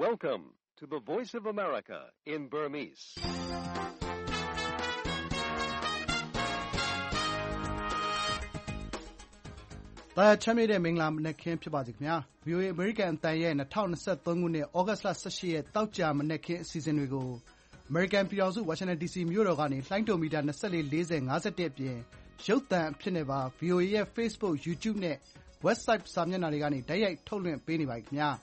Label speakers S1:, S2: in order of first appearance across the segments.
S1: Welcome to the Voice of America in Burmese.
S2: ။ဒါချမ်းမြေတဲ့မင်္ဂလာမနက်ခင်းဖြစ်ပါစေခင်ဗျာ။ VOA American အတန်ရဲ့2023ခုနှစ်ဩဂတ်လ18ရက်တောက်ကြမနက်ခင်းအစီအစဉ်တွေကို American ပြည်ထောင်စု Washington DC မြို့တော်ကနေလှိုင်းတုံမီတာ24 40 51အပြင်ရုပ်သံအဖြစ်နဲ့ပါ VOA ရဲ့ Facebook, YouTube နဲ့ Website စာမျက်နှာတွေကနေတိုက်ရိုက်ထုတ်လွှင့်ပေးနေပါခင်ဗျာ။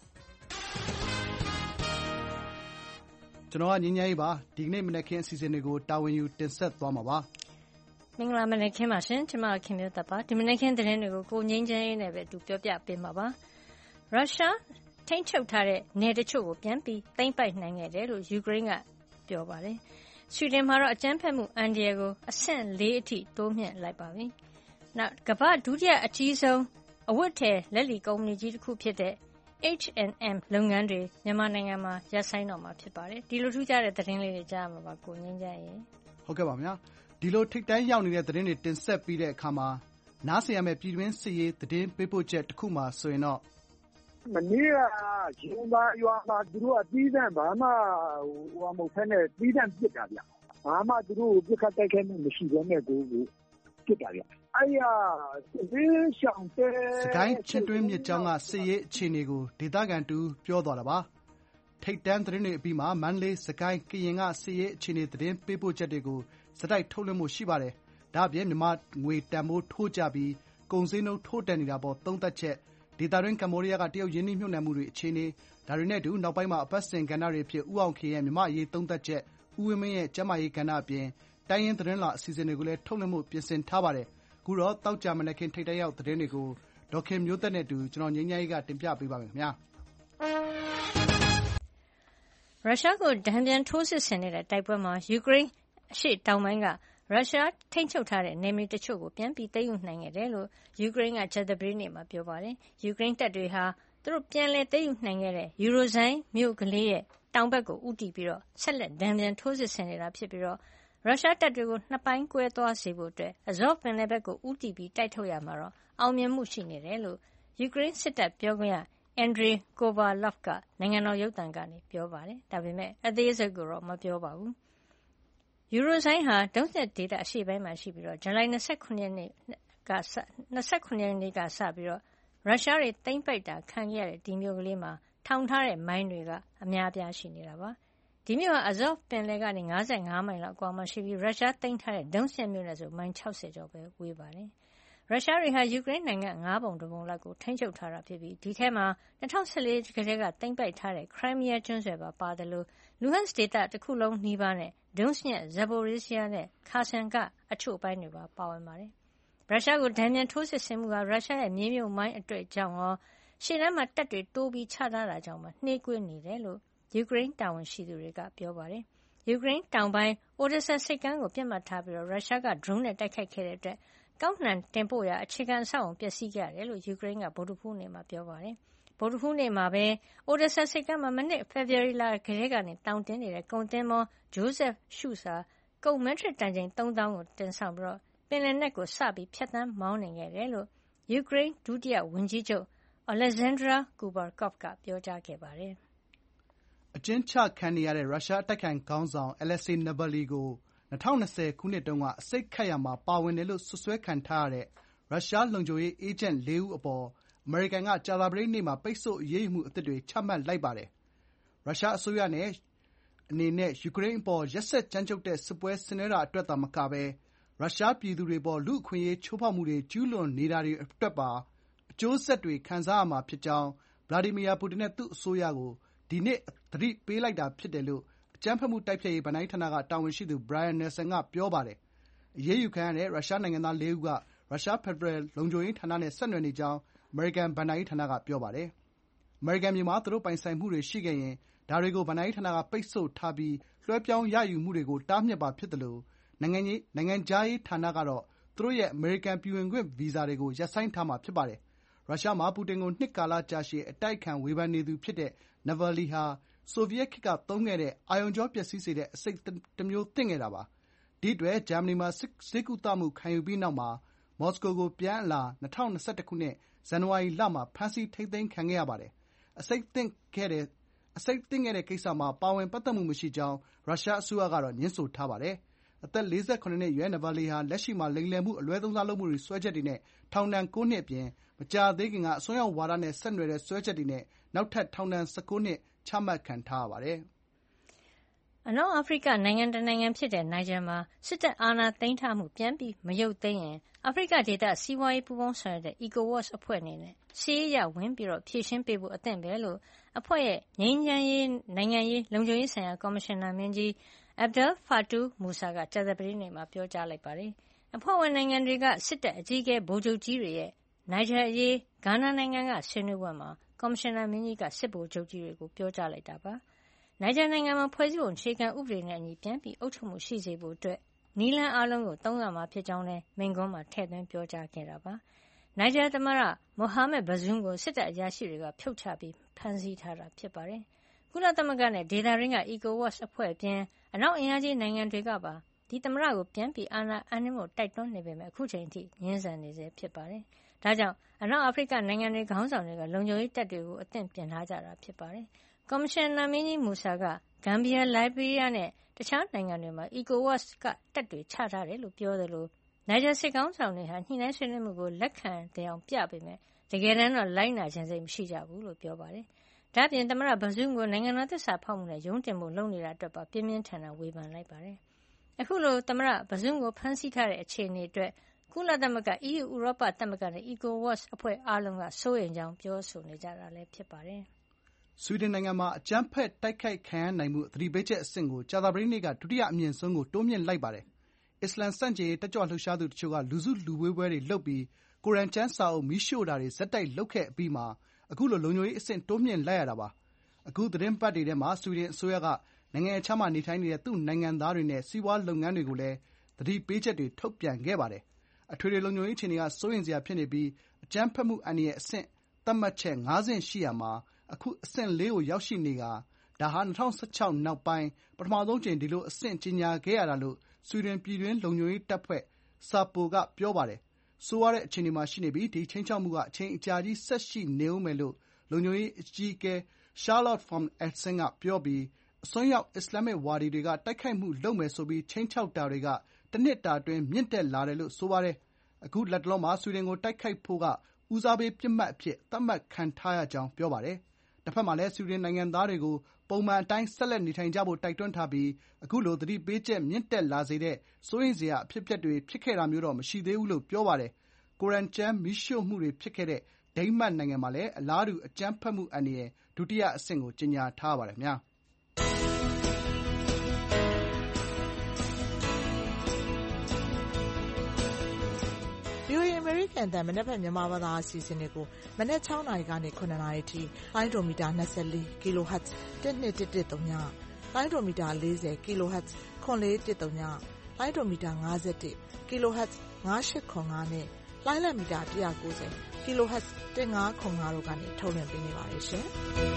S2: ကျွန်တော်ကငြိမ်းချမ်းရေးပါဒီကနေ့မနက်ခင်းအစီအစဉ်တွေကိုတာဝန်ယူတင်ဆက်သွားမှာပါ
S3: မင်္ဂလာမနက်ခင်းပါရှင်ကျွန်မခင်မျိုးသက်ပါဒီမနက်ခင်းသတင်းတွေကိုကိုငြိမ်းချမ်းရေးနဲ့ပဲအတူပြောပြပေးမှာပါရုရှားထိန်းချုပ်ထားတဲ့နယ်တချို့ကိုပြန်ပြီးသိမ်းပိုက်နိုင်ခဲ့တယ်လို့ယူကရိန်းကပြောပါတယ်ဆွီဒင်မှာတော့အကြမ်းဖက်မှုအန်ဒီယာကိုအဆင့်4အထိတိုးမြှင့်လိုက်ပါပြီနောက်ကမ္ဘာဒုတိယအကြီးဆုံးအဝတ်ထည်လက်လီကုမ္ပဏီကြီးတစ်ခုဖြစ်တဲ့H&M လုပ်ငန်းတွေမြန်မာနိုင်ငံမှာရပ်ဆိုင်းတော့မှာဖြစ်ပါတယ်ဒီလိုထူးခြားတဲ့သတင်းလေးတွေကြားမှာပါကိုငင်းကြရင်
S2: ဟုတ်ကဲ့ပါဗျာဒီလိုထိတ်တန်းရောက်နေတဲ့သတင်းတွေတင်ဆက်ပြီးတဲ့အခါမှာနားဆင်ရမယ့်ပြည်တွင်းစစ်ရေးသတင်းပေးပို့ချက်တစ်ခုမှဆိုရင်တော့
S4: မနေ့ကရုံးသားရွာမှာသူတို့အသီးသန့်ဘာမှဟိုမဟုတ်ဖ ೇನೆ သီးသန့်ပြစ်တာဗျဘာမှသူတို့ပြစ်ခတ်တိုက်ခိုက်မှုမရှိဘဲနဲ့ကိုပြစ်တာဗျအဲ့ရဒီရှောင်းတဲ့
S2: စကိုင်းချင်းတွင်းမြစ်ကြောင်းကစစ်ရေးအခြေအနေကိုဒေသခံတူပြောသွားတာပါထိတ်တန်းသတင်းတွေအပြီးမှာမန္တလေးစကိုင်းကရင်ကစစ်ရေးအခြေအနေသတင်းပေးပို့ချက်တွေကိုစတိုက်ထုတ်လွှင့်မှုရှိပါတယ်ဒါ့အပြင်မြန်မာငွေတန်ဖိုးထိုးကျပြီးကုန်စည်နှုန်းထိုးတက်နေတာပေါ်သုံးသပ်ချက်ဒေသတွင်းကမ္ဘောဒီးယားကတရုတ်ရင်းနှီးမြှုပ်နှံမှုတွေအခြေအနေဒါတွေနဲ့အတူနောက်ပိုင်းမှာအပတ်စဉ်ကဏ္ဍတွေဖြစ်ဦးအောင်ခေရဲ့မြမအရေးသုံးသပ်ချက်ဦးဝင်းမင်းရဲ့ကျန်းမာရေးကဏ္ဍအပြင်တိုင်းရင်းသတင်းလာအစီအစဉ်တွေကိုလည်းထုတ်လွှင့်မှုပြင်ဆင်ထားပါတယ်အခုတော့တောက်ကြမနက်ခင်းထိတ်တန်းရောက်သတင်းတွေကိုဒေါခင်မျိုးသက်နဲ့အတူကျွန်တော်ငြိမ်းချမ်းရေးကတင်ပြပေးပါမယ်ခင်ဗျာ
S3: ရုရှားကိုဒဏ်ပြန်ထိုးစစ်ဆင်နေတဲ့တိုက်ပွဲမှာယူကရိန်းအရှေ့တောင်ပိုင်းကရုရှားထိန်းချုပ်ထားတဲ့နယ်မြေတချို့ကိုပြန်ပြီးသိမ်းယူနိုင်ခဲ့တယ်လို့ယူကရိန်းကကြာသပတေးနေ့မှာပြောပါတယ်ယူကရိန်းတပ်တွေဟာသူတို့ပြန်လည်သိမ်းယူနိုင်ခဲ့တဲ့ယူရိုဇိုင်းမြို့ကလေးရဲ့တောင်ဘက်ကိုဦးတည်ပြီးဆက်လက်ဒဏ်ပြန်ထိုးစစ်ဆင်နေတာဖြစ်ပြီးရုရှားတပ်တွေကိုနှစ်ပိုင်းကွဲသွားစေဖို့အတွက်အဇော့ပင်လယ်ဘက်ကိုဦးတည်ပြီးတိုက်ထုတ်ရမှာတော့အောင်မြင်မှုရှိနေတယ်လို့ယူကရိန်းစစ်တပ်ပြောခွင့်ရAndrei Kovalov ကနိုင်ငံတော်ရုပ်သံကနေပြောပါတယ်။ဒါပေမဲ့အသေးစိတ်ကိုတော့မပြောပါဘူး။ယူရိုဇိုင်းဟာဒုံးစစ်ဒေသအရှေ့ပိုင်းမှာရှိပြီးဇူလိုင်29ရက်နေ့ကစပြီးရုရှားတွေသိမ်းပိုက်တာခံခဲ့ရတဲ့ဒီမြို့ကလေးမှာထောင်ထားတဲ့မိုင်းတွေကအများအပြားရှိနေတာပါ။ဒီမြို့ဟာအဇော့ပင်လယ်ကနေ55မိုင်လောက်အကွာမှာရှိပြီးရုရှားသိမ်းထားတဲ့ဒုံးစစ်မြို့နဲ့ဆိုမိုင်60ကျော်ပဲဝေးပါတယ်။ရုရှားတွေဟာယူကရိန်းနိုင်ငံ9ပုံတစ်ပုံလောက်ကိုထိန်းချုပ်ထားတာဖြစ်ပြီးဒီထဲမှာ2014ကတည်းကသိမ်းပိုက်ထားတဲ့ခရိုင်းမီးယားကျွန်းဆွယ်ပါပါတယ်လို့လူဟန့်စ်ဒေသတစ်ခုလုံးနီးပါးနဲ့ဒုံးညက်ဇက်ပိုရီးဆီးယားနဲ့ခါဆန်ကအချို့ပိုင်းတွေပါဝင်ပါတယ်။ရုရှားကိုဒဏ်ပြန်ထိုးစစ်ဆင်မှုကရုရှားရဲ့မြေမြုပ်မိုင်းအတွေ့အကြောင်းရောရှေ့တန်းမှာတပ်တွေတိုးပြီးချထားတာကြောင့်နှေးကွေးနေတယ်လို့ယူကရိန်းတာဝန်ရှိသူတွေကပြောပါတယ်။ယူကရိန်းတောင်ပိုင်းအိုဒက်ဆာဆိပ်ကမ်းကိုပြစ်မှတ်ထားပြီးရုရှားကဒရုန်းနဲ့တိုက်ခိုက်ခဲ့တဲ့အတွက်ကောက်နှံတင်ပို့ရာအခြေခံအဆောက်အအုံပျက်စီးခဲ့ရတယ်လို့ယူကရိန်းကဗုဒ္ဓဟူးနေ့မှာပြောပါတယ်။ဗုဒ္ဓဟူးနေ့မှာပဲအိုဒက်ဆာဆိပ်ကမ်းမှာမနှစ်ဖေဖော်ဝါရီလကတည်းကနေတောင်တင်းနေတဲ့ကုန်သင်္ဘောဂျိုးဇက်ရှုစာကုန်မက်ထရစ်တန်ချိန် 3000 ကိုတင်ဆောင်ပြီးပင်လယ်နက်ကိုစပြီးဖြတ်သန်းမောင်းနှင်ခဲ့တယ်လို့ယူကရိန်းဒုတိယဝန်ကြီးချုပ် Alexander Kubarkov ကပြောကြားခဲ့ပါတယ်
S2: ။အကျဉ်းချခံနေရတဲ့ရုရှားအတိုက်အခံခေါင်းဆောင် Alexei Navalny ကို2020ခုနှစ်တုန်းကအဆိပ်ခတ်ရာမှာပါဝင်တယ်လို့စွပ်စွဲခံထားရတဲ့ရုရှားလုံခြုံရေးအေးဂျင့်4ဦးအပေါ်အမေရိကန်ကကြာသပတေးနေ့မှာပိတ်ဆို့အရေးယူမှုအသစ်တွေချမှတ်လိုက်ပါတယ်။ရုရှားအစိုးရအနေနဲ့ယူကရိန်းအပေါ်ရက်စက်ကြမ်းကြုတ်တဲ့စစ်ပွဲဆင်နွှဲတာအတွက်သာမကဘဲရုရှားပြည်သူတွေအပေါ်လူ့အခွင့်အရေးချိုးဖောက်မှုတွေကျူးလွန်နေတာတွေအတွက်ပါအကျိုးဆက်တွေခံစားရမှာဖြစ်ကြောင်းဗလာဒီမီယာပူတင်နဲ့သူ့အစိုးရကိုဒီနေ့သတိပေးလိုက်တာဖြစ်တယ်လို့အကြမ်းဖက်မှုတိုက်ဖျက်ရေးဘဏ္ဍာရေးဌာနကတာဝန်ရှိသူ Brian Nelson ကပြောပါတယ်။အရေးယူခံရတဲ့ရုရှားနိုင်ငံသား4ဦးကရုရှားဖက်ဒရယ်လုံခြုံရေးဌာနနဲ့ဆက်နွယ်နေကြောင်းအမေရိကန်ဘဏ္ဍာရေးဌာနကပြောပါတယ်။အမေရိကန်မြေမှာသူတို့ပိုင်ဆိုင်မှုတွေရှိခဲ့ရင်ဒါတွေကိုဘဏ္ဍာရေးဌာနကပိတ်ဆို့ထားပြီးလွှဲပြောင်းရယူမှုတွေကိုတားမြစ်မှာဖြစ်သလိုနိုင်ငံခြားရေးဌာနကတော့သူတို့ရဲ့အမေရိကန်ပြည်ဝင်ခွင့်ဗီဇာတွေကိုရပ်ဆိုင်းထားမှာဖြစ်ပါတယ်။ရုရှားမှာပူတင်ကိုနှစ်ကာလကြာရှည်အတိုက်အခံဝေဖန်နေသူဖြစ်တဲ့ Navalny ဟာဆိုဗီယက်ခေတ်ကသုံးခဲ့တဲ့အာရုံကြောပျက်စီးစေတဲ့အဆိပ်တမျိုးသင့်ခဲ့တာပါ။ဒီအတွက်ဂျာမနီမှာဆေးကုသမှုခံယူပြီးနောက်မှာမော်စကိုကိုပြန်အလာ2021ခုနှစ်ဇန်နဝါရီလမှာဖမ်းဆီးထိန်းသိမ်းခံခဲ့ရပါတယ်။အဆိပ်သင့်ခဲ့တဲ့အဆိပ်သင့်ခဲ့တဲ့ကိစ္စမှာပါဝင်ပတ်သက်မှုမရှိကြောင်းရုရှားအစိုးရကတော့ငြင်းဆိုထားပါတယ်။အသက် 47 နှစ်အရွယ် နဗာလီဟာလက်ရှိမှာလိမ်လည်မှု၊အလွဲသုံးစားလုပ်မှုစွဲချက်တွေနဲ့ထောင်ဒဏ် 9 နှစ်အပြင်မကြာသေးခင်ကအစွန်းရောက်ဝါဒနဲ့ဆက်နွယ်တဲ့စွဲချက်တွေနဲ့နောက်ထပ်ထောင်ဒဏ် 19 နှစ်ချမှတ်ခံထားရပါတယ်
S3: ။အနောက်အာဖရိကနိုင်ငံတနိုင်ငံဖြစ်တဲ့နိုင်ဂျာမှာစစ်တပ်အာဏာသိမ်းထားမှုပြန်ပြီးမရုပ်သိမ်းရင်အာဖရိကဒေသစီးပွားရေးပူးပေါင်းဆောင်ရွက်တဲ့ ECOWAS အဖွဲ့အနေနဲ့စစ်ရေးအရဝင်ရောက်ဖြေရှင်းပေးဖို့အသင့်ပဲလို့အဖွဲ့ရဲ့ငြိမ်းချမ်းရေးနိုင်ငံရေးလုံခြုံရေးဆိုင်ရာကော်မရှင်နာမင်းကြီး Abdel Fattah Musa ကကြာသပတေးနေ့မှာပြောကြားလိုက်ပါတယ်။အဖွဲ့ဝင်နိုင်ငံတွေကစစ်တပ်အကြီးအကဲဗိုလ်ချုပ်ကြီးတွေရဲ့နိုင်ဂျာအရေးဂါနာနိုင်ငံကဆွေးနွေးပွဲမှာကော်မရှင်နာမင်းကြီးကစစ်ဗိုလ်ချုပ်ကြီးတွေကိုပြောကြားလိုက်တာပါ။နိုင်ဂျာနိုင်ငံမှာဖွဲ့စည်းပုံအခြေခံဥပဒေနဲ့အညီပြန်ပြီးအုပ်ချုပ်မှုရှိစေဖို့အတွက်နည်းလမ်းအားလုံးကိုသုံးရမှာဖြစ်ကြောင်းလည်းမိန့်ခွန်းမှာထည့်သွင်းပြောကြားခဲ့တာပါ။နိုင်ဂျာသမ္မတမိုဟာမက်ဘဇွန်းကိုစစ်တပ်အရာရှိတွေကဖြုတ်ချပြီးဖမ်းဆီးထားတာဖြစ်ပါတယ်။ကုလသမဂ္ဂနဲ့ဒေသတွင်းက ECOWAS အဖွဲ့အပြင်အနောက်အင်အားကြီးနိုင်ငံတွေကပါဒီသမ္မတကိုပြန်ပြီးအာဏာအပ်နှင်းဖို့တိုက်တွန်းနေပေမဲ့အခုချိန်ထိငြင်းဆန်နေဆဲဖြစ်ပါတယ်။ဒါကြောင့်အနောက်အာဖရိကနိုင်ငံတွေခေါင်းဆောင်တွေကလုံခြုံရေးတပ်တွေကိုအသင့်ပြင်ထားကြတာဖြစ်ပါတယ်။ကော်မရှင်နာမင်းကြီးမူဆာကဂမ်ဘီယာ၊လိုက်ဘေးရီးယားနဲ့တခြားနိုင်ငံတွေမှာ ECOWAS ကတပ်တွေချထားတယ်လို့ပြောသလိုနိုင်ဂျာစစ်ကောင်ဆောင်တွေဟာညှိနှိုင်းဆွေးနွေးမှုကိုလက်ခံတဲ့အောင်ပြပေမဲ့တကယ်တမ်းတော့လိုက်နာခြင်းစိတ်မရှိကြဘူးလို့ပြောပါတယ်။ဒါ့အပြင်သမ္မတဘဇွန်းကိုနိုင်ငံတော်သစ္စာဖောက်မှုနဲ့ရုံးတင်ဖို့လုပ်နေတာအတွက်ပါပြင်းပြင်းထန်ထန်ဝေဖန်လိုက်ပါတယ်။အခုလိုသမ္မတဘဇွန်းကိုဖမ်းဆီးထားတဲ့အခြေအနေအတွက်ကုလသမဂ္ဂ EU ဥရောပသမဂ္ဂနဲ့ ECOWAS အဖွဲ့အားလုံးကစိုးရိမ်ကြောင်းပြောဆိုနေကြတာလည်းဖြစ်ပါတယ်
S2: ။ဆွီဒင်နိုင်ငံမှာအကြမ်းဖက်တိုက်ခိုက်ခံရနိုင်မှုသတိပေးချက်အဆင့်ကိုကြာသပတေးနေ့ကဒုတိယအမြင့်ဆုံးကိုတိုးမြှင့်လိုက်ပါတယ်။အစ္စလာမ်ဆန့်ကျင်ရေးတက်ကြွလှုပ်ရှားသူတချို့ကလူစုလူဝေးပွဲတွေလုပ်ပြီးကိုရမ်ကျမ်းစာအုပ်မီးရှို့တာတွေဆက်တိုက်လုပ်ခဲ့အပြီးမှာအခုလိုလုံခြုံရေးအဆင့်တိုးမြှင့်လိုက်ရတာပါ။အခုသီတင်းပတ်တွေထဲမှာဆွီဒင်အစိုးရကနိုင်ငံခြားမှာနေထိုင်နေတဲ့သူ့နိုင်ငံသားတွေနဲ့စီးပွားလုပ်ငန်းတွေကိုလည်းသတိပေးချက်တွေထုတ်ပြန်ခဲ့ပါတယ်။အထွေထွေလုံခြုံရေးအခြေအနေကစိုးရိမ်စရာဖြစ်နေပြီးအကြမ်းဖက်မှုအန္တရာယ်အဆင့်သတ်မှတ်ချက် 5 ဆင့်ရှိရာမှာအခုအဆင့် 4 ကိုရောက်ရှိနေကာဒါဟာ၂၀၁၆နောက်ပိုင်းပထမဆုံးအကြိမ်ဒီလိုအဆင့်ကြေညာခဲ့ရတာလို့ဆွီဒင်ပြည်တွင်းလုံခြုံရေးတပ်ဖွဲ့ SAPO ကပြောပါတယ်။ဆိုးရွားတဲ့အခြေအနေမှာရှိနေပြီးဒီခြိမ်းခြောက်မှုကအချိန်အကြာကြီးဆက်ရှိနေဦးမယ်လို့လုံခြုံရေးအကြီးအကဲ Charlotte von Essen ကပြောပြီးအစွန်းရောက်အစ္စလာမစ်ဝါဒီတွေကတိုက်ခိုက်မှုလုပ်မယ်ဆိုပြီးခြိမ်းခြောက်တာတွေကတနှစ်တာအတွင်းမြင့်တက်လာတယ်လို့ဆိုပါတယ်။အခုလတ်တလောမှာဆွီဒင်ကိုတိုက်ခိုက်ဖို့ကဦးစားပေးပစ်မှတ်အဖြစ်သတ်မှတ်ခံထားရကြောင်းပြောပါတယ်။တဖက်မှာလည်းဆွီဒင်နိုင်ငံသားတွေကိုပုံမှန်အတိုင်းဆက်လက်နေထိုင်ကြဖို့တိုက်တွန်းထားပြီးအခုလိုသတိပေးချက်မြင့်တက်လာစေတဲ့စိုးရိမ်စရာအဖြစ်အပျက်တွေဖြစ်ခဲ့တာမျိုးတော့မရှိသေးဘူးလို့ပြောပါတယ်။ကိုရမ်ကျမ်းမီးရှို့မှုတွေဖြစ်ခဲ့တဲ့ဒိန်းမတ်နိုင်ငံမှာလည်းအလားတူအကြမ်းဖက်မှုအန္တရာယ်ဒုတိယအဆင့်ကိုကြေညာထားပါတယ်ခင်ဗျာ။
S5: VOA အမေရိကန်အသံမနက်ဖြန်မြန်မာဘာသာအစီအစဉ်တွေကိုမနက် 6 နာရီကနေ 7 နာရီအထိလိုင်းဒိုမီတာ24 kHz 12110 လိုင်းဒိုမီတာ40 kHz 9410လိုင်းဒိုမီတာ51 kHz 9805နဲ့လိုင်းလံမီတာ190 kHz 1505တို့ကနေထုတ်လွှင့်ပေးနေပါတယ်ရှင်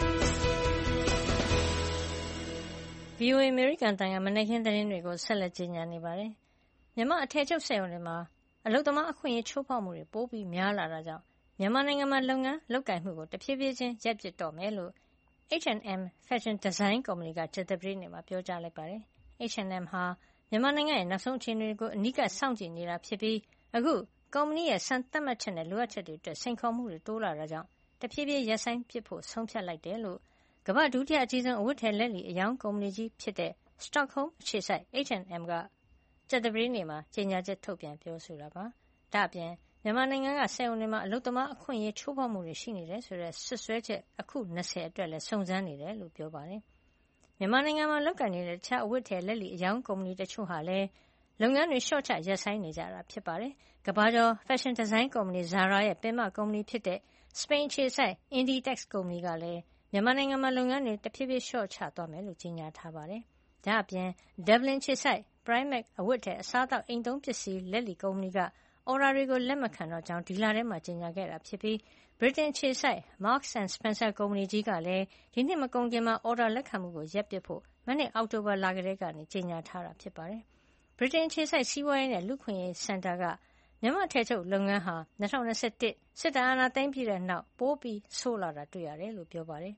S3: ။ VOA အမေရိကန်အသံကမနက်ခင်းသတင်းတွေကိုဆက်လက်ကြီးညာနေပါတယ်။မြန်မာအထည်ချုပ်စက်ရုံတွေမှာအလုပ်သမားအခွင့်အရေးချိုးဖောက်မှုတွေပိုပြီးများလာတာကြောင့်မြန်မာနိုင်ငံမှာလုပ်ငန်းလုပ်ကိုင်မှုကိုတဖြည်းဖြည်းချင်းရပ်ပစ်တော့မယ်လို့ H&M ဖက်ရှင်ဒီဇိုင်းကုမ္ပဏီကကြာသပတေးနေ့မှာပြောကြားလိုက်ပါတယ်။ H&M ဟာမြန်မာနိုင်ငံရဲ့နောက်ဆုံးအခြေအနေတွေကိုအနီးကပ်စောင့်ကြည့်နေတာဖြစ်ပြီးအခုကုမ္ပဏီရဲ့စံသတ်မှတ်ချက်နဲ့လိုအပ်ချက်တွေအတွက်စိန်ခေါ်မှုတွေတိုးလာတာကြောင့်တဖြည်းဖြည်းရပ်ဆိုင်းပစ်ဖို့ဆုံးဖြတ်လိုက်တယ်လို့ကမ္ဘာ့ဒုတိယအကြီးဆုံးအဝတ်အထည်လက်လီအရောင်းကုမ္ပဏီကြီးဖြစ်တဲ့ Stockholm အခြေစိုက် H&M ကကြာသပတေးနေ့မှာကြေညာချက်ထုတ်ပြန်ပြောဆိုတာပါ။ဒါ့အပြင်မြန်မာနိုင်ငံကစက်ရုံတွေမှာအလုပ်သမားအခွင့်အရေးချိုးဖောက်မှုတွေရှိနေတယ်ဆိုတဲ့စွပ်စွဲချက်အခု20အတွက်လည်းစုံစမ်းနေတယ်လို့ပြောပါတယ်။မြန်မာနိုင်ငံမှာလုပ်ကိုင်နေတဲ့တခြားအဝတ်အထည်လက်လီအရောင်းကုမ္ပဏီတချို့ဟာလည်းလုပ်ငန်းတွေလျှော့ချရပ်ဆိုင်းနေကြတာဖြစ်ပါတယ်။ကမ္ဘာကျော်ဖက်ရှင်ဒီဇိုင်းကုမ္ပဏီ Zara ရဲ့ပင်မကုမ္ပဏီဖြစ်တဲ့စပိန်အခြေစိုက် Inditex ကုမ္ပဏီကလည်းမြန်မာနိုင်ငံမှာလုပ်ငန်းတွေတဖြည်းဖြည်းလျှော့ချသွားမယ်လို့ကြေညာထားပါတယ်။ဒါ့အပြင် Dublin အခြေစိုက် Primark အဝတ်အထည်အစားအသောက်အိမ်သုံးပစ္စည်းလက်လီကုမ္ပဏီကအော်ဒါတွေကိုလက်မခံတော့ကြောင်းဒီလထဲမှာကြေညာခဲ့တာဖြစ်ပြီးဗြိတိန်အခြေစိုက် Marks and Spencer ကုမ္ပဏီကြီးကလည်းဒီနှစ်မကုန်ခင်မှာအော်ဒါလက်ခံမှုကိုရပ်ပစ်ဖို့မနှစ်အောက်တိုဘာလကတည်းကနေကြေညာထားတာဖြစ်ပါတယ်။ဗြိတိန်အခြေစိုက်စီးပွားရေးနဲ့လူ့အခွင့်အရေးစင်တာကမြန်မာ့အထည်ချုပ်လုပ်ငန်းဟာ2021စစ်တပ်အာဏာသိမ်းပြီးတဲ့နောက်ပိုပြီးဆိုးလာတာတွေ့ရတယ်လို့ပြောပါတယ်။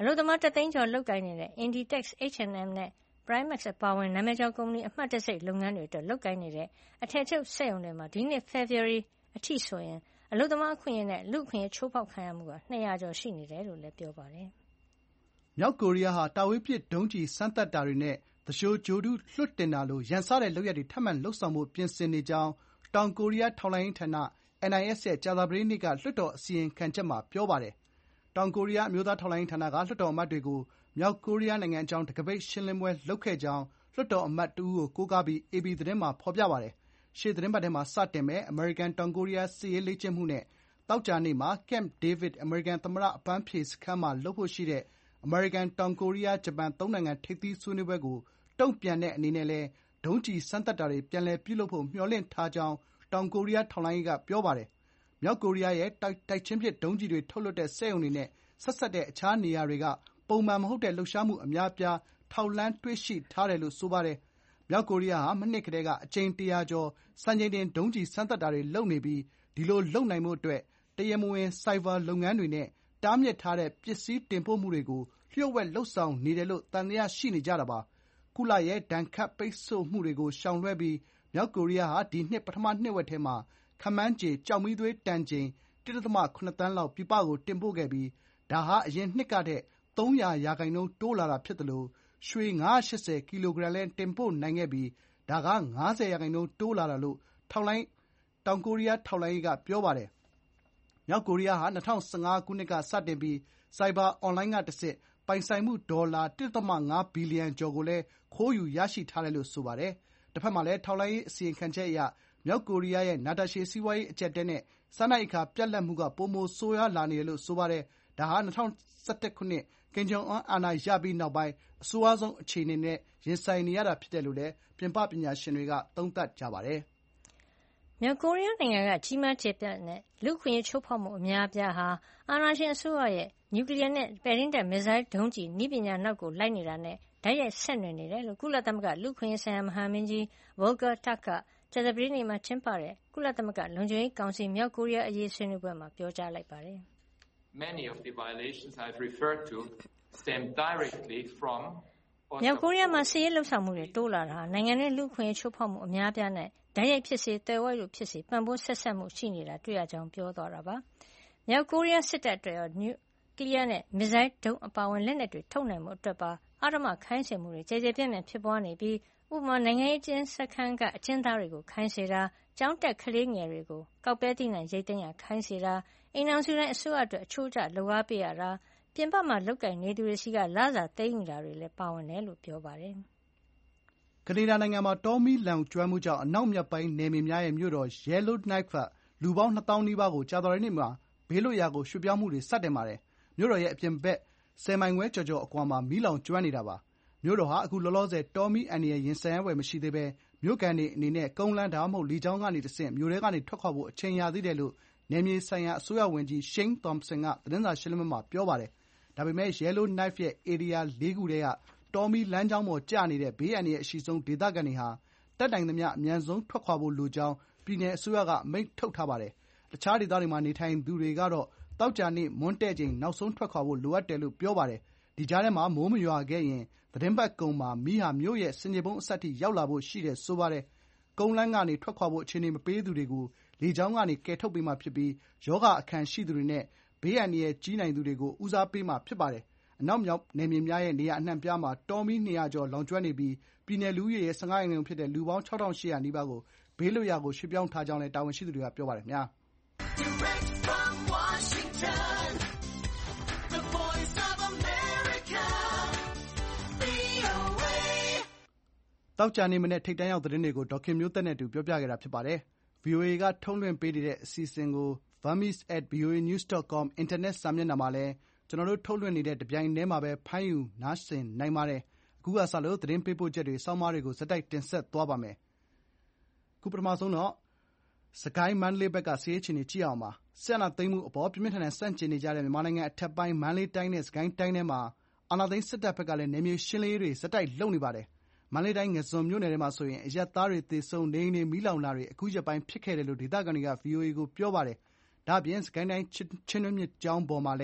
S3: အလုပ်သမား1 သိန်းကျော်လုပ်ကိုင်နေတဲ့ Inditex, H&M နဲ့ Primark အပါအဝင်နာမည်ကျော်ကုမ္ပဏီအမှတ်တံဆိပ်လုပ်ငန်းတွေအတွက်လုပ်ကိုင်နေတဲ့အထည်ချုပ်စက်ရုံတွေမှာဒီနှစ် ဖေဖေါ်ဝါရီအထိဆိုရင်အလုပ်သမားအခွင့်အရေးနဲ့လူ့အခွင့်အရေးချိုးဖေါက်ခံရမှုက200 ကျော်ရှိနေတယ်လို့လည်းပြောပါတယ်
S2: ။မြောက်ကိုရီးယားဟာတာဝေးပစ်ဒုံးကျည်စမ်းသပ်တာတွေနဲ့သူလျှိုဂြိုဟ်တုလွှတ်တင်တာလိုရန်စတဲ့လုပ်ရပ်တွေထပ်မံလုပ်ဆောင်ဖို့ပြင်ဆင်နေကြောင်းတောင်ကိုရီးယားထောက်လှမ်းရေးဌာန NIS ရဲ့ကြာသပတေးနေ့ကလွှတ်တော်အစီရင်ခံချက်မှာပြောပါတယ်။တောင်ကိုရီးယားအမျိုးသားထောက်လှမ်းရေးဌာနကလွှတ်တော်အမတ်တွေကိုမြောက်ကိုရီးယားနိုင်ငံအကြောင်းတံခါးပိတ်ရှင်းလင်းပွဲလုပ်ခဲ့ကြောင်းလွှတ်တော်အမတ်တဦးကိုကိုးကားပြီး AP သတင်းမှာဖော်ပြပါတယ်။ရှေ့သီတင်းပတ်ထဲမှာစတင်မယ့်အမေရိကန်-တောင်ကိုရီးယားစစ်ရေးလေ့ကျင့်မှုနဲ့သောကြာနေ့မှာ Camp David အမေရိကန်သမ္မတအပန်းဖြေစခန်းမှာလုပ်ဖို့ရှိတဲ့အမေရိကန်၊တောင်ကိုရီးယား၊ဂျပန်၃နိုင်ငံထိပ်သီးဆွေးနွေးပွဲကိုတုံ့ပြန်တဲ့အနေနဲ့လည်းဒုံးကျည်စမ်းသပ်တာတွေပြန်လည်ပြုလုပ်ဖို့မျှော်လင့်ထားကြောင်းတောင်ကိုရီးယားထောက်လှမ်းရေးကပြောပါတယ်။မြောက်ကိုရီးယားရဲ့တိုက်ချင်းပစ်ဒုံးကျည်တွေထုတ်လုပ်တဲ့စက်ရုံတွေနဲ့ဆက်စပ်တဲ့အခြားနေရာတွေကပုံမှန်မဟုတ်တဲ့လှုပ်ရှားမှုအများအပြားထောက်လှမ်းတွေ့ရှိထားတယ်လို့ဆိုပါတယ်။မြောက်ကိုရီးယားဟာမနှစ်ကတည်းကအကြိမ်100ကျော်စံချိန်တင်ဒုံးကျည်စမ်းသပ်တာတွေလုပ်နေပြီးဒီလိုလုပ်နိုင်ဖို့အတွက်တရားမဝင်ဆိုက်ဘာလုပ်ငန်းတွေနဲ့တားမြစ်ထားတဲ့ပစ္စည်းတင်ပို့မှုတွေကိုလျှို့ဝှက်လုပ်ဆောင်နေတယ်လို့သံသယရှိနေကြတာပါ။ကုလရဲ့ဒဏ်ခတ်ပိတ်ဆို့မှုတွေကိုရှောင်လွှဲပြီးမြောက်ကိုရီးယားဟာဒီနှစ်ပထမနှစ်ဝက်ထဲမှာခန့်မှန်းခြေကျောက်မီးသွေးတန်ချိန် 1.7 သန်းလောက်ပြည်ပကိုတင်ပို့ခဲ့ပြီးဒါဟာအရင်နှစ်ကထက်300%တိုးလာတာဖြစ်သလိုရွှေ580ကီလိုဂရမ်လည်းတင်ပို့နိုင်ခဲ့ပြီးဒါက50%တိုးလာတာလို့တောင်ကိုရီးယားထောက်လှမ်းရေးကပြောပါတယ်။မြောက်ကိုရီးယားဟာ2015ခုနှစ်ကစတင်ပြီးဆိုက်ဘာအွန်လိုင်းကတဆင့်ပိုင်ဆိုင်မှုဒေါ်လာ 1.5 ဘီလီယံကျော်ကိုလည်းခိုးယူရရှိထားတယ်လို့ဆိုပါတယ်။တဖက်မှာလည်းထောက်လှမ်းရေးအစီရင်ခံချက်အရမြောက်ကိုရီးယားရဲ့နာတာရှည်စီးပွားရေးအကျပ်အတည်းနဲ့စားနပ်ရိက္ခာပြတ်လပ်မှုကပိုမိုဆိုးရွားလာနေတယ်လို့ဆိုပါတယ်။ဒါဟာ2011ခုနှစ်ကင်ဂျုံအွန်းအာဏာရပြီးနောက်ပိုင်းအဆိုးရွားဆုံးအခြေအနေနဲ့ရင်ဆိုင်နေရတာဖြစ်တယ်လို့လည်းပြင်ပပညာရှင်တွေကသုံးသပ်ကြပါတယ်
S3: ။မြောက်ကိုရီးယားနိုင်ငံကကြီးမားကျယ်ပြန့်တဲ့လူ့အခွင့်အရေးချိုးဖေါက်မှုအများအပြားဟာအာဏာရှင်အစိုးရရဲ့နျူကလ িয়ার နဲ့ပဲ့ထိန်းတပ်မစ်ဇိုင်းဒုံးကျည်နည်းပညာနောက်ကိုလိုက်နေတာနဲ့တိုက်ရိုက်ဆက်နွယ်နေတယ်လို့ကုလသမဂ္ဂလူ့အခွင့်အရေးဆိုင်ရာမဟာမင်းကြီး Volker Turk ကကြာသပတေးနေ့မှာကျင်းပတဲ့ကုလသမဂ္ဂလုံခြုံရေးကောင်စီမြောက်ကိုရီးယားအရေးဆွေးနွေးပွဲမှာပြောကြားလိုက်ပါတယ်။မြောက်ကိုရီးယားမှာစစ်ရေးလုပ်ဆောင်မှုတွေတိုးလာတာဟာနိုင်ငံတွင်းလူ့အခွင့်အရေးချိုးဖေါက်မှုအများအပြားနဲ့တိုက်ရိုက်ဖြစ်စေသွယ်ဝိုက်လို့ဖြစ်စေပံ့ပိုးဆက်စပ်မှုရှိနေတာတွေ့ရကြောင်းပြောသွားတာပါ။မြောက်ကိုရီးယားစစ်တပ်အတွက်ရောနျူကလ িয়ার နဲ့မစ်ဇိုင်းဒုံးအပါအဝင်လက်နက်တွေထုတ်နိုင်ဖို့အတွက်ပါအဓမ္မခိုင်းစေမှုတွေကျယ်ကျယ်ပြန့်ပြန့်ဖြစ်ပွါးနေပြီးဥပမာနိုင်ငံရေးအကျဉ်းစခန်းကအကျဉ်းသားတွေကိုခိုင်းစေတာကျောင်းတက်ကလေးငယ်တွေကိုကောက်ပဲသီးနှံရိတ်သိမ်းရခိုင်းစေတာအိမ်ထောင်စုတိုင်းအစိုးရအတွက်အချိုးကျလုပ်အားပေးရတာပြင်ပမှာလုပ်ကိုင်နေသူတွေဆီကလစာသိမ်းယူတာတွေလည်းပါဝင်တယ်လို့ပြောပါတယ်
S2: ။ကနေဒါနိုင်ငံမှာတောမီးလောင်ကျွမ်းမှုကြောင့်အနောက်မြောက်ပိုင်းနယ်မြေများရဲ့မြို့တော် Yellowknife ကလူပေါင်း2000နီးပါးကိုကြာသပတေးနေ့မှာဘေးလွတ်ရာကိုရွှေ့ပြောင်းမှုတွေစတင်ပါတယ်။မြို့တော်ရဲ့အပြင်ဘက်10မိုင်ခွဲကျော်ကျော်အကွာမှာမီးလောင်ကျွမ်းနေတာပါ။မြို့တော်ဟာအခုလောလောဆယ်တောမီးအန္တရာယ်ရင်ဆိုင်ရဖွယ်မရှိသေးဘဲမြို့ခံတွေအနေနဲ့ကုန်းလမ်းဒါမှမဟုတ်လေကြောင်းကနေတဆင့်မြို့ထဲကနေထွက်ခွါဖို့အချိန်ရသေးတယ်လို့နယ်မြေဆိုင်ရာအစိုးရဝန်ကြီး Shane Thompson ကသတင်းစာရှင်းလင်းပွဲမှာပြောပါတယ်။ဒါပေမဲ့ Yellowknife ရဲ့ဧရိယာ4ခုထဲကတောမီးလမ်းကြောင်းပေါ်ကျနေတဲ့ဘေးအန္တရာယ်အရှိဆုံးဒေသခံတွေဟာတတ်နိုင်သမျှအမြန်ဆုံးထွက်ခွါဖို့လိုကြောင်းပြည်နယ်အစိုးရကအမိန့်ထုတ်ထားပါတယ်။တခြားဒေသတွေမှာနေထိုင်သူတွေကတော့သောကြာနေ့မွန်းတည့်ချိန်နောက်ဆုံးထွက်ခွါဖို့လိုအပ်တယ်လို့ပြောပါတယ်။ဒီကြားထဲမှာမိုးမရွာခဲ့ရင်သီတင်းပတ်ကုန်မှာမီးဟာမြို့ရဲ့ဆင်ခြေဖုံးအစပ်ထိရောက်လာဖို့ရှိတယ်ဆိုပါတယ်။ကုန်းလမ်းကနေထွက်ခွါဖို့အခြေအနေမပေးသူတွေကိုလေကြောင်းကနေကယ်ထုတ်ပေးမှာဖြစ်ပြီးရောဂါအခံရှိသူတွေနဲ့ဘေးအန္တရာယ်ကြီးနိုင်သူတွေကိုဦးစားပေးမှာဖြစ်ပါတယ်။အနောက်မြောက်နယ်မြေများရဲ့နေရာအနှံ့အပြားမှာတောမီး200ကျော်လောင်ကျွမ်းနေပြီးပြည်နယ်လူဦးရေရဲ့15%ဖြစ်တဲ့လူပေါင်း6800နီးပါးကိုဘေးလွတ်ရာကိုရွှေ့ပြောင်းထားကြောင်းလည်းတာဝန်ရှိသူတွေကပြောပါတယ်ခင်ဗျာ။သောကြာနေ့မနက်ထိပ်တန်းရောက်သတင်းတွေကိုဒေါ်ခင်မျိုးသက်နဲ့အတူပြောပြခဲ့တာဖြစ်ပါတယ်။ VOA ကထုတ်လွှင့်ပေးနေတဲ့အစီအစဉ်ကို burmese@voanews.com အင်တာနက်စာမျက်နှာမှာလည်းကျွန်တော်တို့ထုတ်လွှင့်နေတဲ့တပြိုင်တည်းမှာပဲဖမ်းယူနားဆင်နိုင်ပါတယ်။အခုကစလို့သတင်းပေးပို့ချက်တွေဆောင်းပါးတွေကိုဆက်တိုက်တင်ဆက်သွားပါမယ်။အခုပထမဆုံးတော့စစ်ကိုင်းမန္တလေးဘက်ကစစ်ရေးအခြေအနေကြည့်အောင်ပါ။စစ်အာဏာသိမ်းမှုအပေါ်ပြင်းပြင်းထန်ထန်ဆန့်ကျင်နေကြတဲ့မြန်မာနိုင်ငံအထက်ပိုင်းမန္တလေးတိုင်းနဲ့စစ်ကိုင်းတိုင်းထဲမှာအာဏာသိမ်းစစ်တပ်ဘက်ကလည်းနယ်မြေရှင်းလင်းရေးတွေဆက်တိုက်လုပ်နေပါတယ်။မန္တလေးတိုင်းငါန်းဇွန်မြို့နယ်ထဲမှာဆိုရင်အရပ်သားတွေသေဆုံးနေအိမ်တွေမီးလောင်တာတွေအခုရက်ပိုင်းဖြစ်ခဲ့တယ်လို့ဒေသခံတွေက VOA ကိုပြောပါတယ်။ဒါ့အပြင်စစ်ကိုင်းတိုင်းချင်းတွင်းမြစ်ကြောင်းပေါ်မှာလည်း